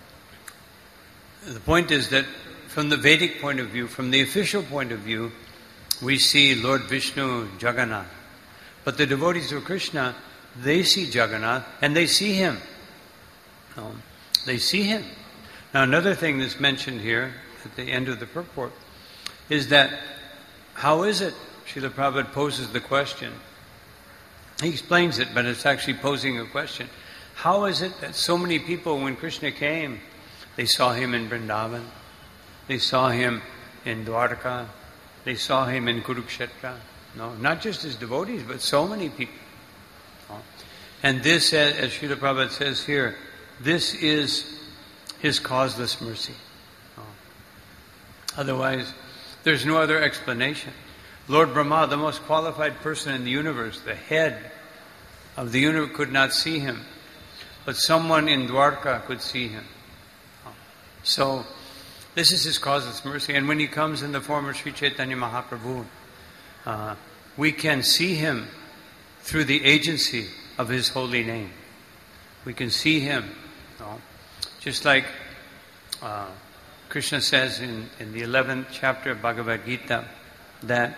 the point is that from the Vedic point of view, from the official point of view, we see Lord Vishnu, Jagannath. But the devotees of Krishna, they see Jagannath and they see him. No, they see him. Now another thing that's mentioned here at the end of the purport is that how is it, Srila Prabhupada poses the question. He explains it, but it's actually posing a question. How is it that so many people, when Krishna came, they saw him in Vrindavan, they saw him in Dwarka, they saw him in Kurukshetra? No, not just as devotees, but so many people. No. And this, as Srila Prabhupada says here, this is his causeless mercy. No. Otherwise, there's no other explanation. Lord Brahma, the most qualified person in the universe, the head of the universe, could not see him. But someone in Dwarka could see him. So, this is his causeless mercy. And when he comes in the form of Sri Chaitanya Mahaprabhu, uh, we can see him through the agency of his holy name. We can see him. You know, just like uh, Krishna says in, in the eleventh chapter of Bhagavad Gita, that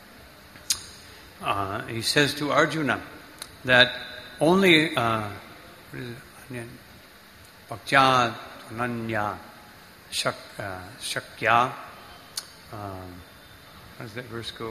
uh, he says to Arjuna that only uh, Bhaktya Ananya Shak, uh, Shakya, um, how does that verse go?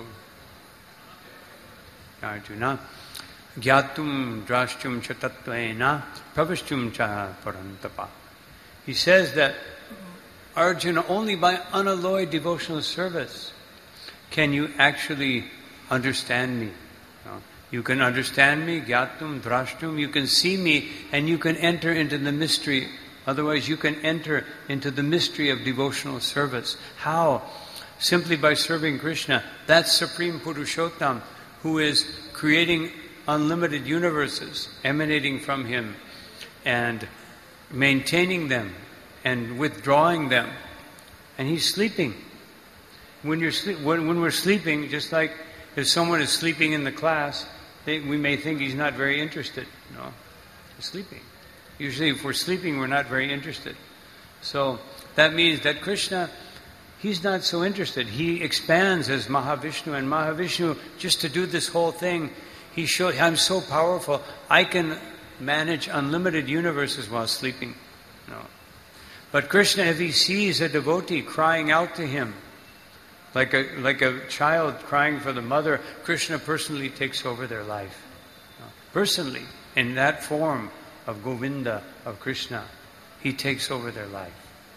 Arjuna, Gyatum Drashtum Chatattvena Pravishtum Cha Parantapa. He says that Arjuna, only by unalloyed devotional service can you actually understand me. You can understand me, Gyatum Drashtum, you can see me, and you can enter into the mystery. Otherwise, you can enter into the mystery of devotional service. How? Simply by serving Krishna. That Supreme Purushottam who is creating unlimited universes emanating from him and maintaining them and withdrawing them. And he's sleeping. When, you're sleep, when, when we're sleeping, just like if someone is sleeping in the class, they, we may think he's not very interested. No, he's sleeping. Usually if we're sleeping, we're not very interested. So that means that Krishna, he's not so interested. He expands as Mahavishnu, and Mahavishnu, just to do this whole thing, he showed, I'm so powerful, I can manage unlimited universes while sleeping. No. But Krishna, if he sees a devotee crying out to him, like a, like a child crying for the mother, Krishna personally takes over their life. No. Personally, in that form of Govinda, of Krishna, he takes over their life.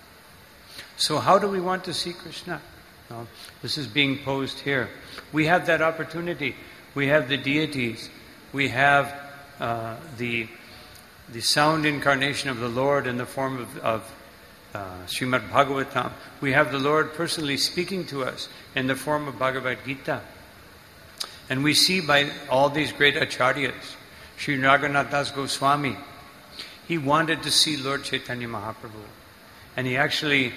So how do we want to see Krishna? No, this is being posed here. We have that opportunity. We have the deities. We have uh, the the sound incarnation of the Lord in the form of, of uh, Srimad Bhagavatam. We have the Lord personally speaking to us in the form of Bhagavad Gita. And we see by all these great acharyas, Sri Raghunath Das Goswami, he wanted to see Lord Chaitanya Mahaprabhu. And he actually,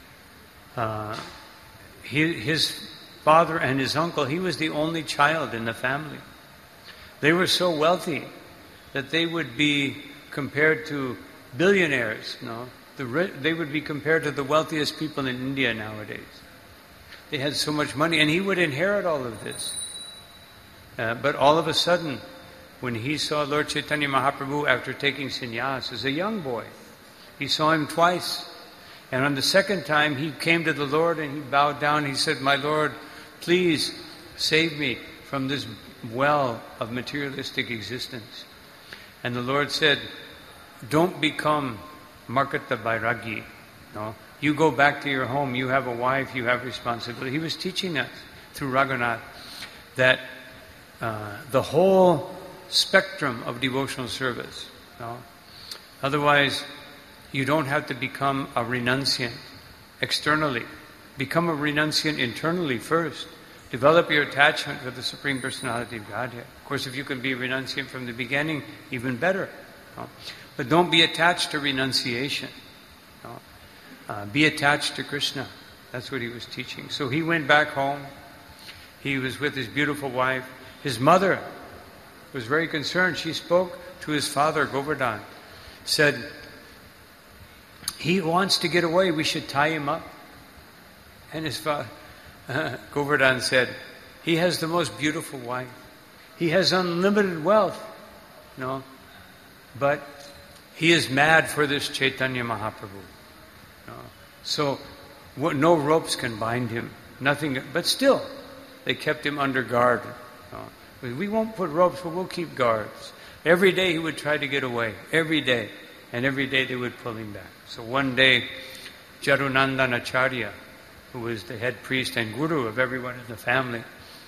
uh, he, his father and his uncle, he was the only child in the family. They were so wealthy that they would be compared to billionaires. No, the, they would be compared to the wealthiest people in India nowadays. They had so much money, and he would inherit all of this. Uh, but all of a sudden, when he saw Lord Chaitanya Mahaprabhu after taking sannyas as a young boy, he saw him twice. And on the second time, he came to the Lord and he bowed down. He said, "My Lord, please save me from this well of materialistic existence." And the Lord said, "Don't become Markata Vairagi. No, you go back to your home. You have a wife. You have responsibility." He was teaching us through Raghunath that uh, the whole spectrum of devotional service. No? Otherwise, you don't have to become a renunciant. externally. Become a renunciant internally first. Develop your attachment with the Supreme Personality of Godhead. Of course, if you can be a renunciant from the beginning, even better. No? But don't be attached to renunciation. No? Uh, be attached to Krishna. That's what he was teaching. So he went back home. He was with his beautiful wife. His mother was very concerned. She spoke to his father, Govardhan. Said, he wants to get away. We should tie him up. And his father, uh, Govardhan said, he has the most beautiful wife. He has unlimited wealth. No, but he is mad for this Chaitanya Mahaprabhu. No. So what, no ropes can bind him. Nothing. But still, they kept him under guard. No. We won't put ropes, but we'll keep guards. Every day he would try to get away. Every day. And every day they would pull him back. So one day, Jarunandan Acharya, who was the head priest and guru of everyone in the family,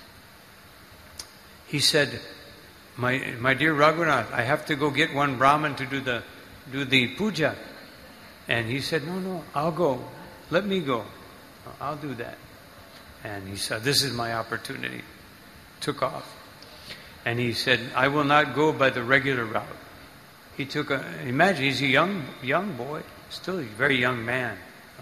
he said, my my dear Raghunath, I have to go get one Brahmin to do the do the puja. And he said, no, no, I'll go. Let me go. I'll do that. And he said, this is my opportunity. Took off. And he said, I will not go by the regular route. He took a, imagine, he's a young young boy, still a very young man.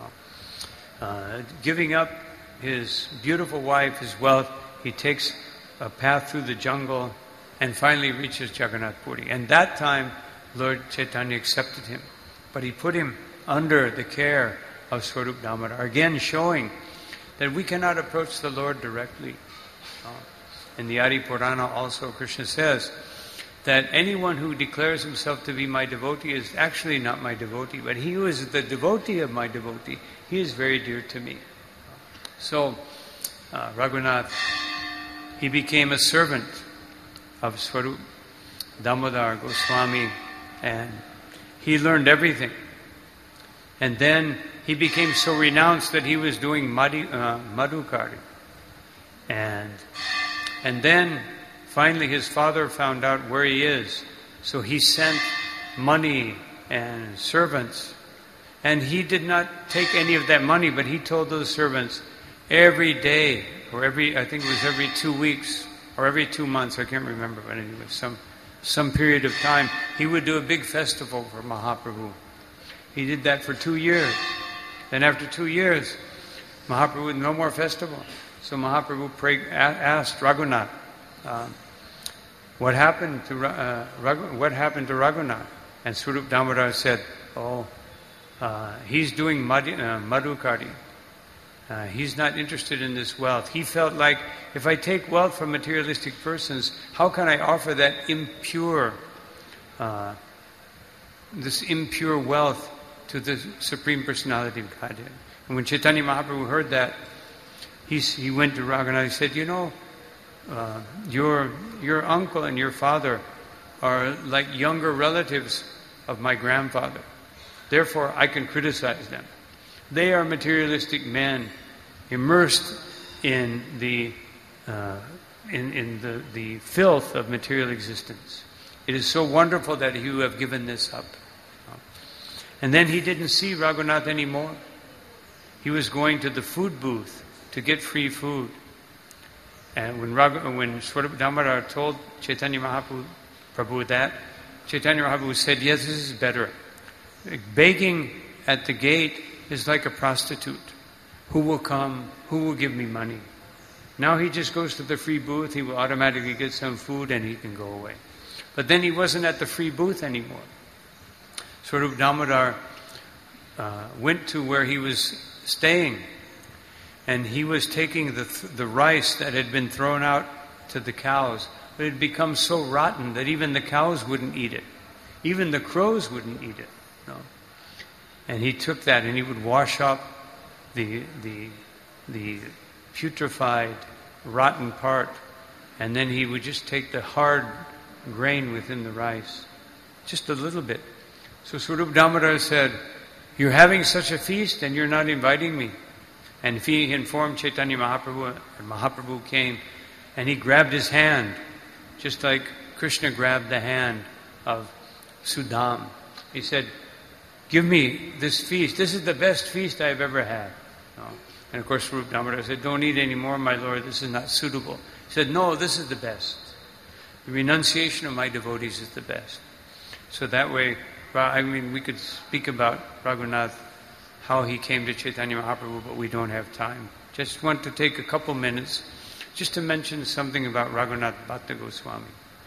Uh, giving up his beautiful wife, his wealth, he takes a path through the jungle and finally reaches Jagannath Puri. And that time, Lord Chaitanya accepted him. But he put him under the care of Swarup Damodar, again showing that we cannot approach the Lord directly. Uh, in the Adi Purana also, Krishna says that anyone who declares himself to be my devotee is actually not my devotee, but he who is the devotee of my devotee, he is very dear to me. So, uh, Raghunath, he became a servant of Swarup Damodar Goswami, and he learned everything. And then he became so renounced that he was doing madhu, uh, madhukari. And, and then finally his father found out where he is. So he sent money and servants. And he did not take any of that money, but he told those servants every day, or every, I think it was every two weeks, or every two months, I can't remember, but anyway, some, some period of time, he would do a big festival for Mahaprabhu. He did that for two years. Then after two years, Mahaprabhu had no more festival. So Mahaprabhu prayed, asked Raghunath, uh, what happened to uh, Raghu, what happened to Raghunath? And Swarup Damodar said, oh, uh, he's doing madhu, uh, madhukari. Uh, he's not interested in this wealth. He felt like, if I take wealth from materialistic persons, how can I offer that impure, uh, this impure wealth to the Supreme Personality of Godhead? And when Chaitanya Mahaprabhu heard that, he, he went to Raghunath and said, you know, uh, your, your uncle and your father are like younger relatives of my grandfather. Therefore, I can criticize them. They are materialistic men immersed in the uh, in, in the, the filth of material existence. It is so wonderful that you have given this up. And then he didn't see Raghunath anymore. He was going to the food booth to get free food. And when Raghu, when Swarup Damodar told Chaitanya Mahaprabhu Prabhu that, Chaitanya Mahaprabhu said, yes, this is better. Begging at the gate is like a prostitute. Who will come? Who will give me money? Now he just goes to the free booth, he will automatically get some food and he can go away. But then he wasn't at the free booth anymore. Swarup Damodar uh, went to where he was staying, and he was taking the, the rice that had been thrown out to the cows, but it had become so rotten that even the cows wouldn't eat it. Even the crows wouldn't eat it. No. And he took that and he would wash up the the the putrefied, rotten part, and then he would just take the hard grain within the rice, just a little bit. So Swarup Damodar said, you're having such a feast and you're not inviting me. And he informed Chaitanya Mahaprabhu, and Mahaprabhu came, and he grabbed his hand, just like Krishna grabbed the hand of Sudam. He said, give me this feast. This is the best feast I've ever had. No. And of course, Rup Damodar said, don't eat any more, my Lord, this is not suitable. He said, no, this is the best. The renunciation of my devotees is the best. So that way, I mean, we could speak about Raghunath, how he came to Chaitanya Mahaprabhu, but we don't have time. Just want to take a couple minutes just to mention something about Raghunath Bhatta Goswami.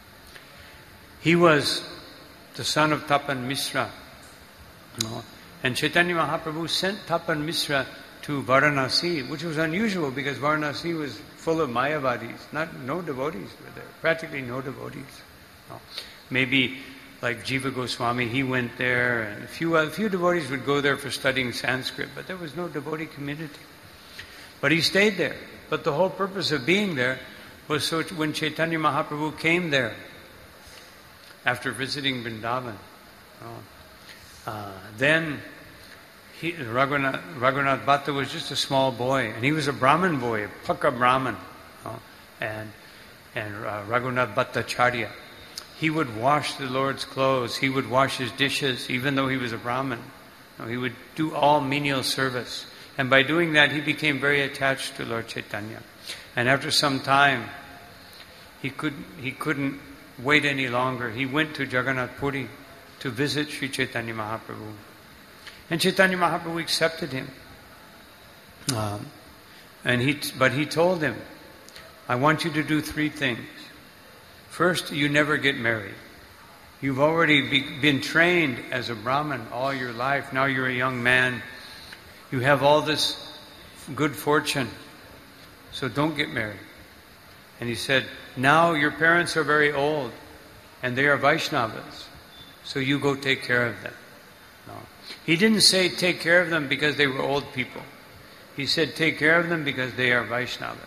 He was the son of Tapan Misra. No? And Chaitanya Mahaprabhu sent Tapan Misra to Varanasi, which was unusual because Varanasi was full of Mayavadis. Not, no devotees were there, practically no devotees. No. Maybe like Jiva Goswami, he went there, and a few, a few devotees would go there for studying Sanskrit, but there was no devotee community. But he stayed there. But the whole purpose of being there was so when Chaitanya Mahaprabhu came there, after visiting Vrindavan, uh, uh, then he, Raghunath, Raghunath Bhatta was just a small boy, and he was a Brahmin boy, a Pakka Brahmin, uh, and and uh, Raghunath Bhattacharya. He would wash the Lord's clothes, he would wash his dishes, even though he was a Brahmin. You know, he would do all menial service. And by doing that, he became very attached to Lord Chaitanya. And after some time, he, could, he couldn't wait any longer. He went to Jagannath Puri to visit Sri Chaitanya Mahaprabhu. And Chaitanya Mahaprabhu accepted him. Um, and he, but he told him, I want you to do three things. First, you never get married. You've already be, been trained as a Brahmin all your life. Now you're a young man. You have all this good fortune. So don't get married. And he said, now your parents are very old and they are Vaishnavas. So you go take care of them. No. He didn't say take care of them because they were old people. He said take care of them because they are Vaishnavas.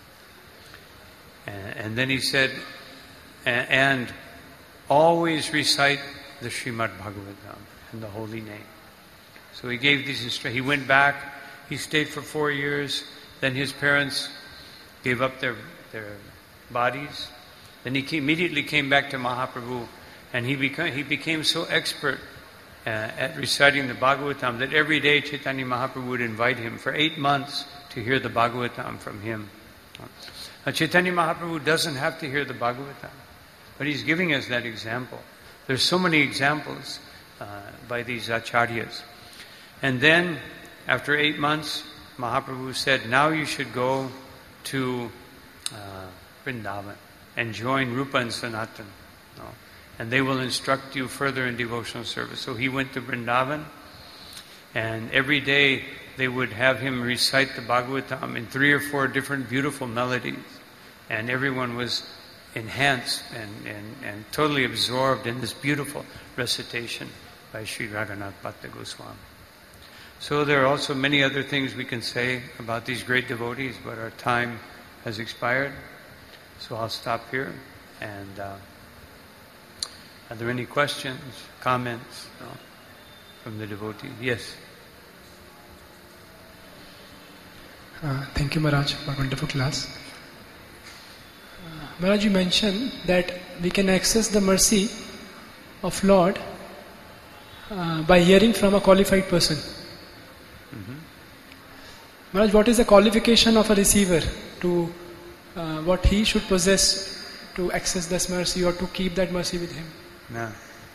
And, and then he said, and, and always recite the Srimad Bhagavatam and the holy name. So he gave these instructions. He went back. He stayed for four years. Then his parents gave up their their bodies. Then he came, immediately came back to Mahaprabhu, and he became he became so expert uh, at reciting the Bhagavatam that every day Chaitanya Mahaprabhu would invite him for eight months to hear the Bhagavatam from him. Now, Chaitanya Mahaprabhu doesn't have to hear the Bhagavatam, but he's giving us that example. There's so many examples uh, by these acharyas. And then, after eight months, Mahaprabhu said, now you should go to uh, Vrindavan and join Rupa and Sanatan. No? And they will instruct you further in devotional service. So he went to Vrindavan, and every day they would have him recite the Bhagavatam in three or four different beautiful melodies. And everyone was enhanced and, and, and totally absorbed in this beautiful recitation by Sri Raghunath Bhatta Goswami. So there are also many other things we can say about these great devotees, but our time has expired. So I'll stop here. And uh, are there any questions, comments no, from the devotees? Yes. Uh, thank you, Maharaj, for a wonderful class. Uh, Maharaj, you mentioned that we can access the mercy of Lord uh, by hearing from a qualified person. Mm-hmm. Maharaj, what is the qualification of a receiver to uh, what he should possess to access this mercy or to keep that mercy with him? No.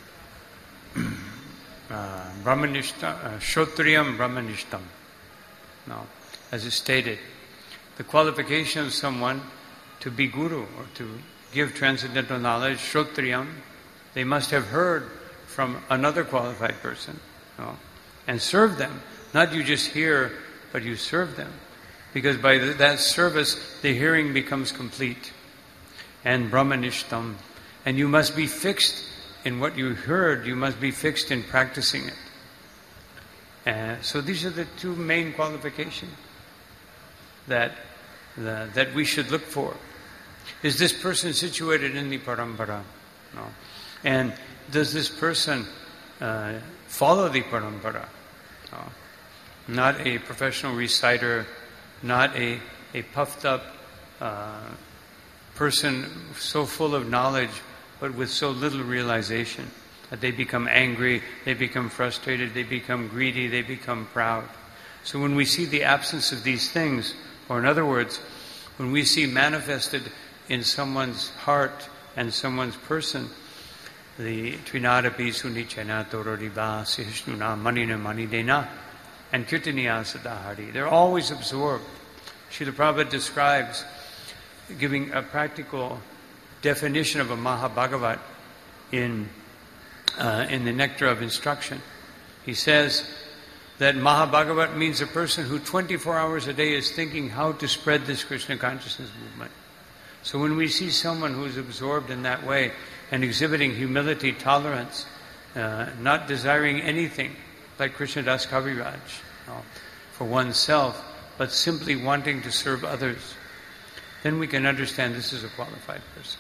uh, Brahmanishta, uh, Shotriyam Brahmanishtam. No. As is stated, the qualification of someone to be guru or to give transcendental knowledge, Shotriyam, they must have heard from another qualified person, no? And serve them. Not you just hear, but you serve them. Because by th- that service, the hearing becomes complete. And Brahmanishtam. And you must be fixed in what you heard, you must be fixed in practicing it. Uh, so these are the two main qualifications that the, that we should look for. Is this person situated in the parampara? No. And does this person uh, follow the parampara? No. Not a professional reciter, not a, a puffed up uh, person so full of knowledge but with so little realization that they become angry, they become frustrated, they become greedy, they become proud. So when we see the absence of these things, or in other words, when we see manifested in someone's heart and someone's person, the Trinadapi Sunichena Tororiba Sihishnuna Manina Manidena and Kirtaniya Sadahari, they're always absorbed. Srila Prabhupada describes, giving a practical definition of a Mahabhagavat in, uh, in the Nectar of Instruction. He says that Mahabhagavat means a person who twenty-four hours a day is thinking how to spread this Krishna consciousness movement. So when we see someone who is absorbed in that way and exhibiting humility, tolerance, uh, not desiring anything, like Krishnadas Kaviraj, you know, for oneself, but simply wanting to serve others, then we can understand this is a qualified person.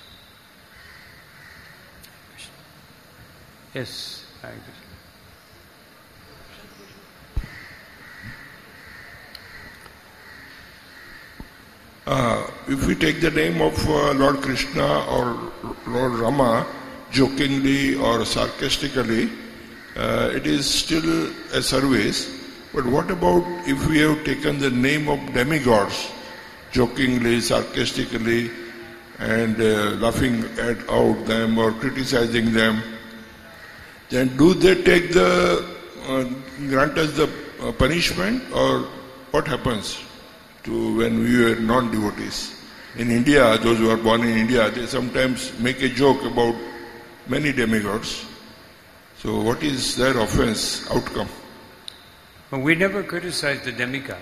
Yes, I agree. Uh, if we take the name of uh, Lord Krishna or Lord Rama jokingly or sarcastically, uh, it is still a service. But what about if we have taken the name of demigods jokingly, sarcastically, and uh, laughing at out them or criticizing them? Then do they take the uh, grant us the uh, punishment, or what happens to when we were non-devotees? In India, those who are born in India, they sometimes make a joke about many demigods. So what is their offense outcome? Well, we never criticize the demigods.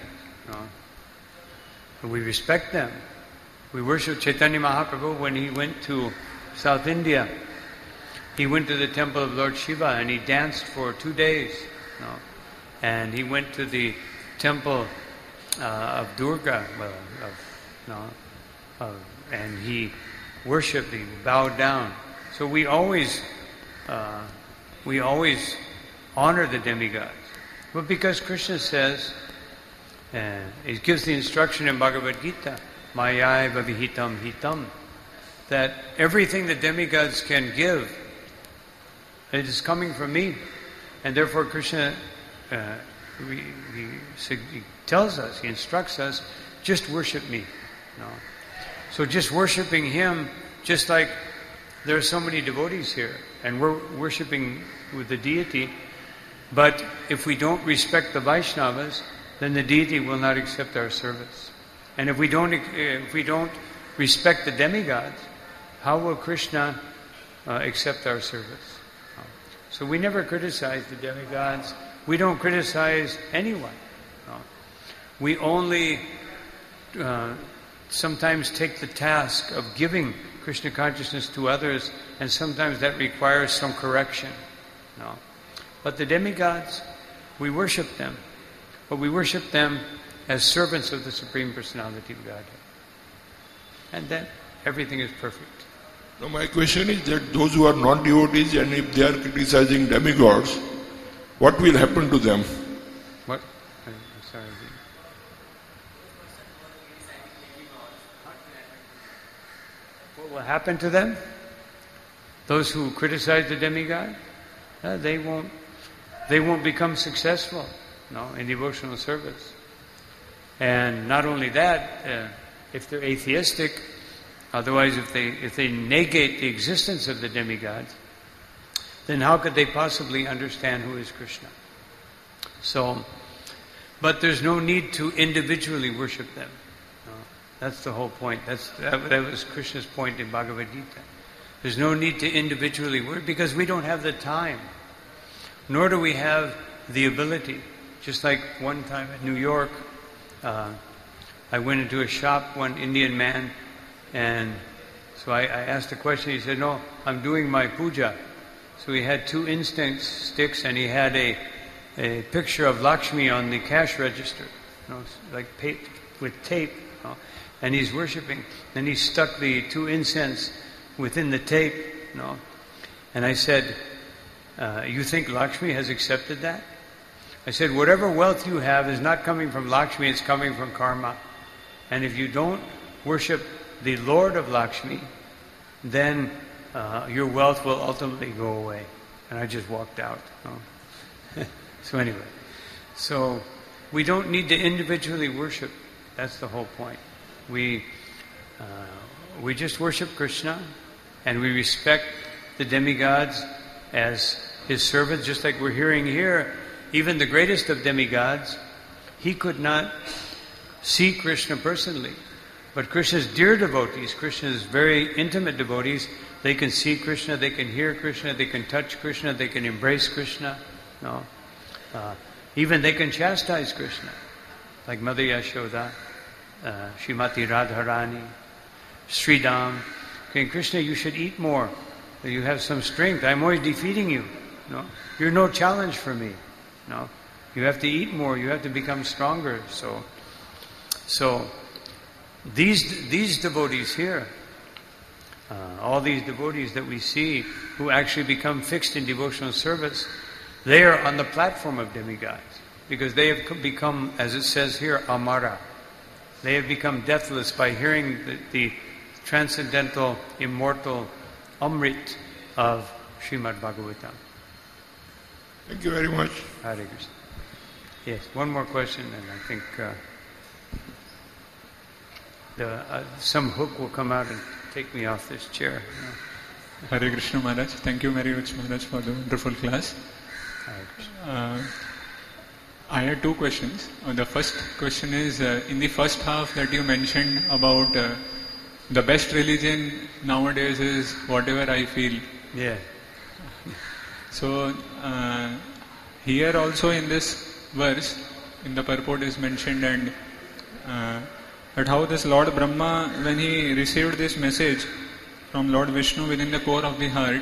No? We respect them. We worship Chaitanya Mahaprabhu when he went to South India. He went to the temple of Lord Shiva and he danced for two days. No? And he went to the temple Uh, of Durga, well, of, no, of, and he worshipped, he bowed down. So we always, uh, we always honor the demigods. But because Krishna says, uh, he gives the instruction in Bhagavad Gita, Mayai Vavihitam Hitam, that everything the demigods can give, it is coming from me. And therefore Krishna uh, He, he, he tells us, he instructs us, just worship me. No. So just worshiping him, just like there are so many devotees here, and we're worshiping with the deity, but if we don't respect the Vaishnavas, then the deity will not accept our service. And if we don't, if we don't respect the demigods, how will Krishna uh, accept our service? No. So we never criticize the demigods. We don't criticize anyone. No. We only uh, sometimes take the task of giving Krishna consciousness to others, and sometimes that requires some correction. No. But the demigods, we worship them. But we worship them as servants of the Supreme Personality of Godhead. And then everything is perfect. Now my question is that those who are non-devotees, and if they are criticizing demigods, what will happen to them? What? I'm sorry. What will happen to them? Those who criticize the demigod, uh, they won't. They won't become successful, no, in devotional service. And not only that, uh, if they're atheistic, otherwise, if they if they negate the existence of the demigods, then how could they possibly understand who is Krishna? So, but there's no need to individually worship them. No, that's the whole point. That's that, that was Krishna's point in Bhagavad Gita. There's no need to individually worship because we don't have the time, nor do we have the ability. Just like one time in New York, uh, I went into a shop, one Indian man, and so I, I asked a question. He said, "No, I'm doing my puja." So he had two incense sticks, and he had a, a picture of Lakshmi on the cash register, you know, like tape, with tape, you know, and he's worshiping. Then he stuck the two incense within the tape, you know, and I said, uh, "You think Lakshmi has accepted that?" I said, "Whatever wealth you have is not coming from Lakshmi; it's coming from karma. And if you don't worship the Lord of Lakshmi, then Uh, your wealth will ultimately go away." And I just walked out. You know? So anyway, so we don't need to individually worship. That's the whole point. We uh, we just worship Krishna, and we respect the demigods as his servants, just like we're hearing here. Even the greatest of demigods, he could not see Krishna personally. But Krishna's dear devotees, Krishna's very intimate devotees, they can see Krishna, they can hear Krishna, they can touch Krishna, they can embrace Krishna. No, uh, even they can chastise Krishna, like Mother Yashoda, uh, Srimati Radharani, Sridham. Okay, Krishna, you should eat more. You have some strength. I'm always defeating you. No, you're no challenge for me. No, you have to eat more. You have to become stronger. So, so these these devotees here, uh, all these devotees that we see who actually become fixed in devotional service, they are on the platform of demigods because they have become, as it says here, amara. They have become deathless by hearing the, the transcendental, immortal Amrit of Srimad Bhagavatam. Thank you very much. Hare Krishna. Yes, one more question, and I think uh, the, uh, some hook will come out and take me off this chair. Hare Krishna Maharaj. Thank you very much, Maharaj, for the wonderful class. Hare Krishna. Uh, I had two questions. Uh, the first question is, uh, in the first half that you mentioned about uh, the best religion nowadays is whatever I feel. Yeah. So, uh, here also in this verse, in the purport is mentioned and uh, that how this Lord Brahma, when he received this message from Lord Vishnu within the core of the heart,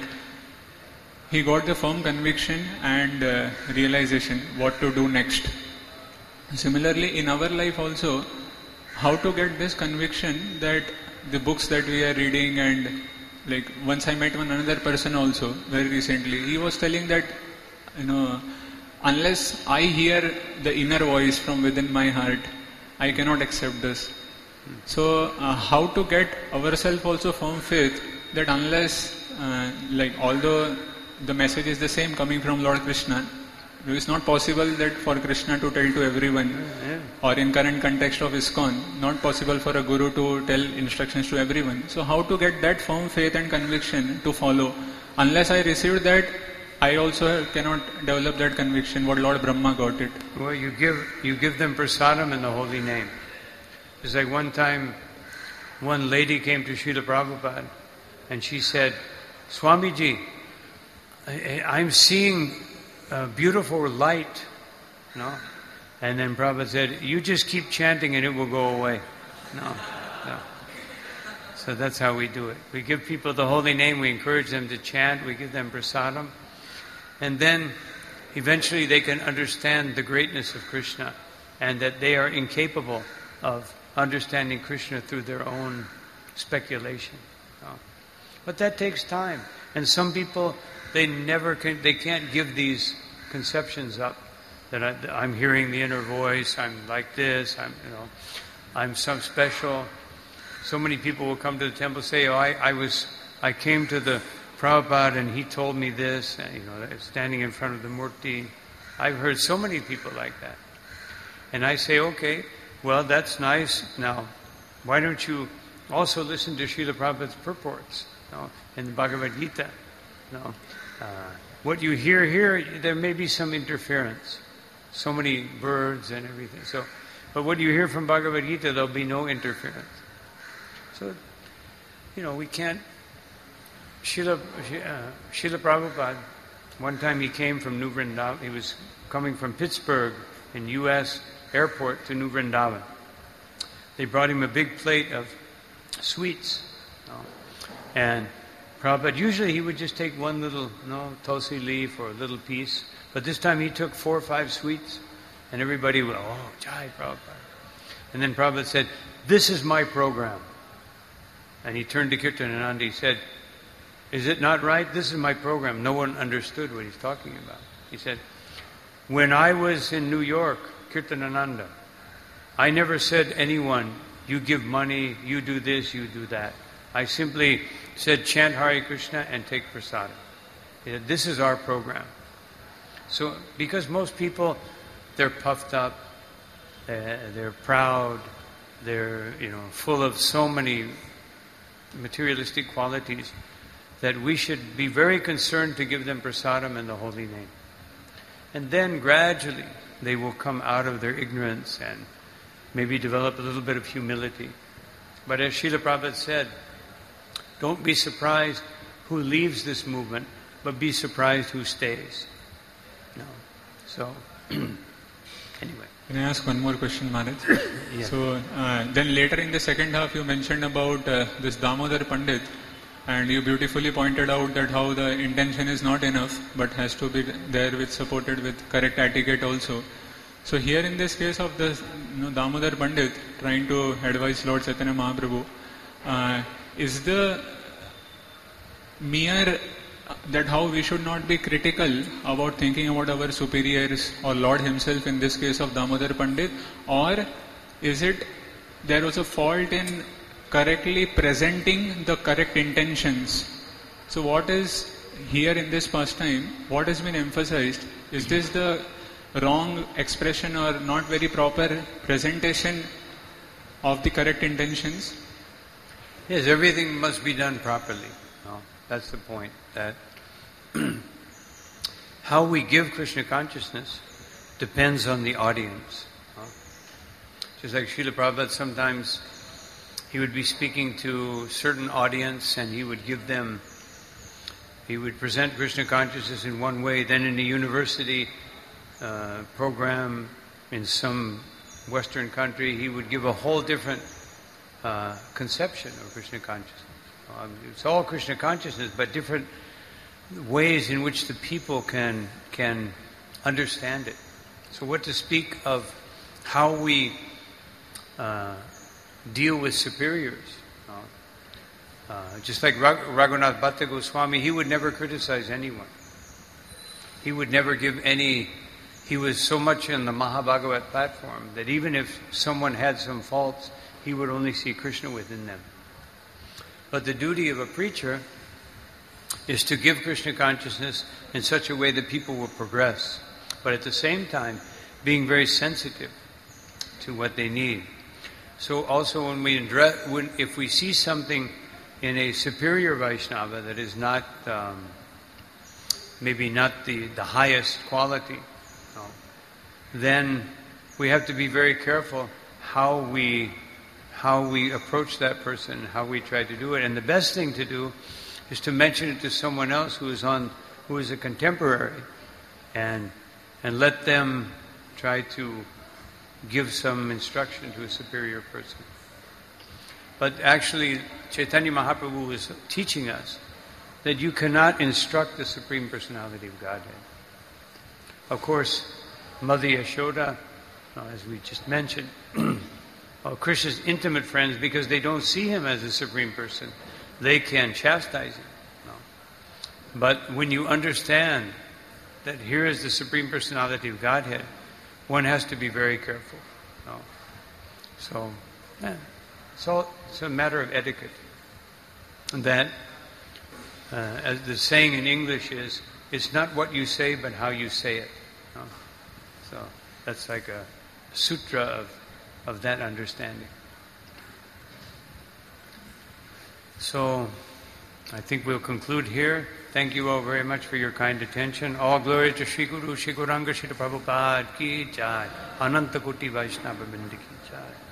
he got the firm conviction and uh, realization what to do next. Similarly, in our life also, how to get this conviction that the books that we are reading, and like once I met one another person also very recently, he was telling that, you know, unless I hear the inner voice from within my heart, I cannot accept this. So uh, how to get ourselves also firm faith that unless uh, like although the message is the same coming from Lord Krishna, it is not possible that for Krishna to tell to everyone, Yeah. or in current context of ISKCON, not possible for a guru to tell instructions to everyone. So how to get that firm faith and conviction to follow? Unless I receive that, I also cannot develop that conviction, what Lord Brahma got it. Well, you give you give them prasadam in the holy name. It's like one time, one lady came to Srila Prabhupada, and she said, Swamiji, I, I'm seeing a beautiful light, you know. And then Prabhupada said, you just keep chanting and it will go away. No, no. So that's how we do it. We give people the holy name, we encourage them to chant, we give them prasadam, and then eventually they can understand the greatness of Krishna and that they are incapable of understanding Krishna through their own speculation. No. But that takes time. And some people, they never can, they can't give these conceptions up. That I, I'm hearing the inner voice, I'm like this, I'm, you know, I'm some special. So many people will come to the temple and say, oh, I, I was, I came to the Prabhupada and he told me this, and, you know, standing in front of the Murti. I've heard so many people like that. And I say, okay, well, that's nice. Now, why don't you also listen to Srila Prabhupada's purports, you know, in the Bhagavad Gita? You know, uh, what you hear here, there may be some interference. So many birds and everything. So, but what you hear from Bhagavad Gita, there'll be no interference. So, you know, we can't. Srila, uh, Srila Prabhupada, one time he came from New Vrindavan. He was coming from Pittsburgh in U S airport to New Vrindavan. They brought him a big plate of sweets. You know, and Prabhupada, usually he would just take one little, you know, tulsi leaf or a little piece. But this time he took four or five sweets, and everybody went, oh, Jai Prabhupada. And then Prabhupada said, this is my program. And he turned to Kirtanananda, he said, is it not right? This is my program. No one understood what he's talking about. He said, when I was in New York, Kirtanananda, I never said anyone, you give money, you do this, you do that. I simply said, chant Hare Krishna and take prasadam. He said, this is our program. So, because most people, they're puffed up, They're, they're proud. They're, you know, full of so many materialistic qualities that we should be very concerned to give them prasadam in the holy name. And then gradually they will come out of their ignorance and maybe develop a little bit of humility. But as Srila Prabhupada said, don't be surprised who leaves this movement, but be surprised who stays. No. So, anyway. Can I ask one more question, Maharaj? Yes. So, uh, then later in the second half you mentioned about uh, this Damodar Pandit, and you beautifully pointed out that how the intention is not enough, but has to be there with supported with correct etiquette also. So here in this case of the you know, Damodar Pandit trying to advise Lord Chaitanya Mahaprabhu, uh, is the mere that how we should not be critical about thinking about our superiors or Lord himself in this case of Damodar Pandit, or is it there was a fault in correctly presenting the correct intentions? So what is here in this pastime, what has been emphasized? Is this the wrong expression or not very proper presentation of the correct intentions? Yes, everything must be done properly. No, that's the point. That how we give Krishna consciousness depends on the audience. No? Just like Srila Prabhupada, sometimes he would be speaking to a certain audience and he would give them, he would present Krishna consciousness in one way, then in a university uh, program in some Western country, he would give a whole different uh, conception of Krishna consciousness. Um, it's all Krishna consciousness, but different ways in which the people can can understand it. So what to speak of how we uh, deal with superiors. Uh, uh, just like Rag- Raghunath Bhatta Goswami, he would never criticize anyone. He would never give any, he was so much on the Mahabhagavat platform that even if someone had some faults, he would only see Krishna within them. But the duty of a preacher is to give Krishna consciousness in such a way that people will progress, but at the same time being very sensitive to what they need. So also when we address, when, if we see something in a superior Vaishnava that is not, um, maybe not the, the highest quality, no, then we have to be very careful how we how we approach that person, how we try to do it. And the best thing to do is to mention it to someone else who is on, who is a contemporary, and and let them try to give some instruction to a superior person. But actually, Chaitanya Mahaprabhu was teaching us that you cannot instruct the Supreme Personality of Godhead. Of course, Mother Yashoda, as we just mentioned, are Krishna's intimate friends because they don't see him as a Supreme Person. They can chastise him. No. But when you understand that here is the Supreme Personality of Godhead, one has to be very careful. No. So, yeah, it's, all, it's a matter of etiquette. And that, uh, as the saying in English is, it's not what you say, but how you say it. No. So that's like a sutra of, of that understanding. So, I think we'll conclude here. Thank you all very much for your kind attention. All glory to Shri Guru, Shri Gauranga, Shri Prabhupada ki jai. Ananta Koti Vaishnava Vrinda ki jai.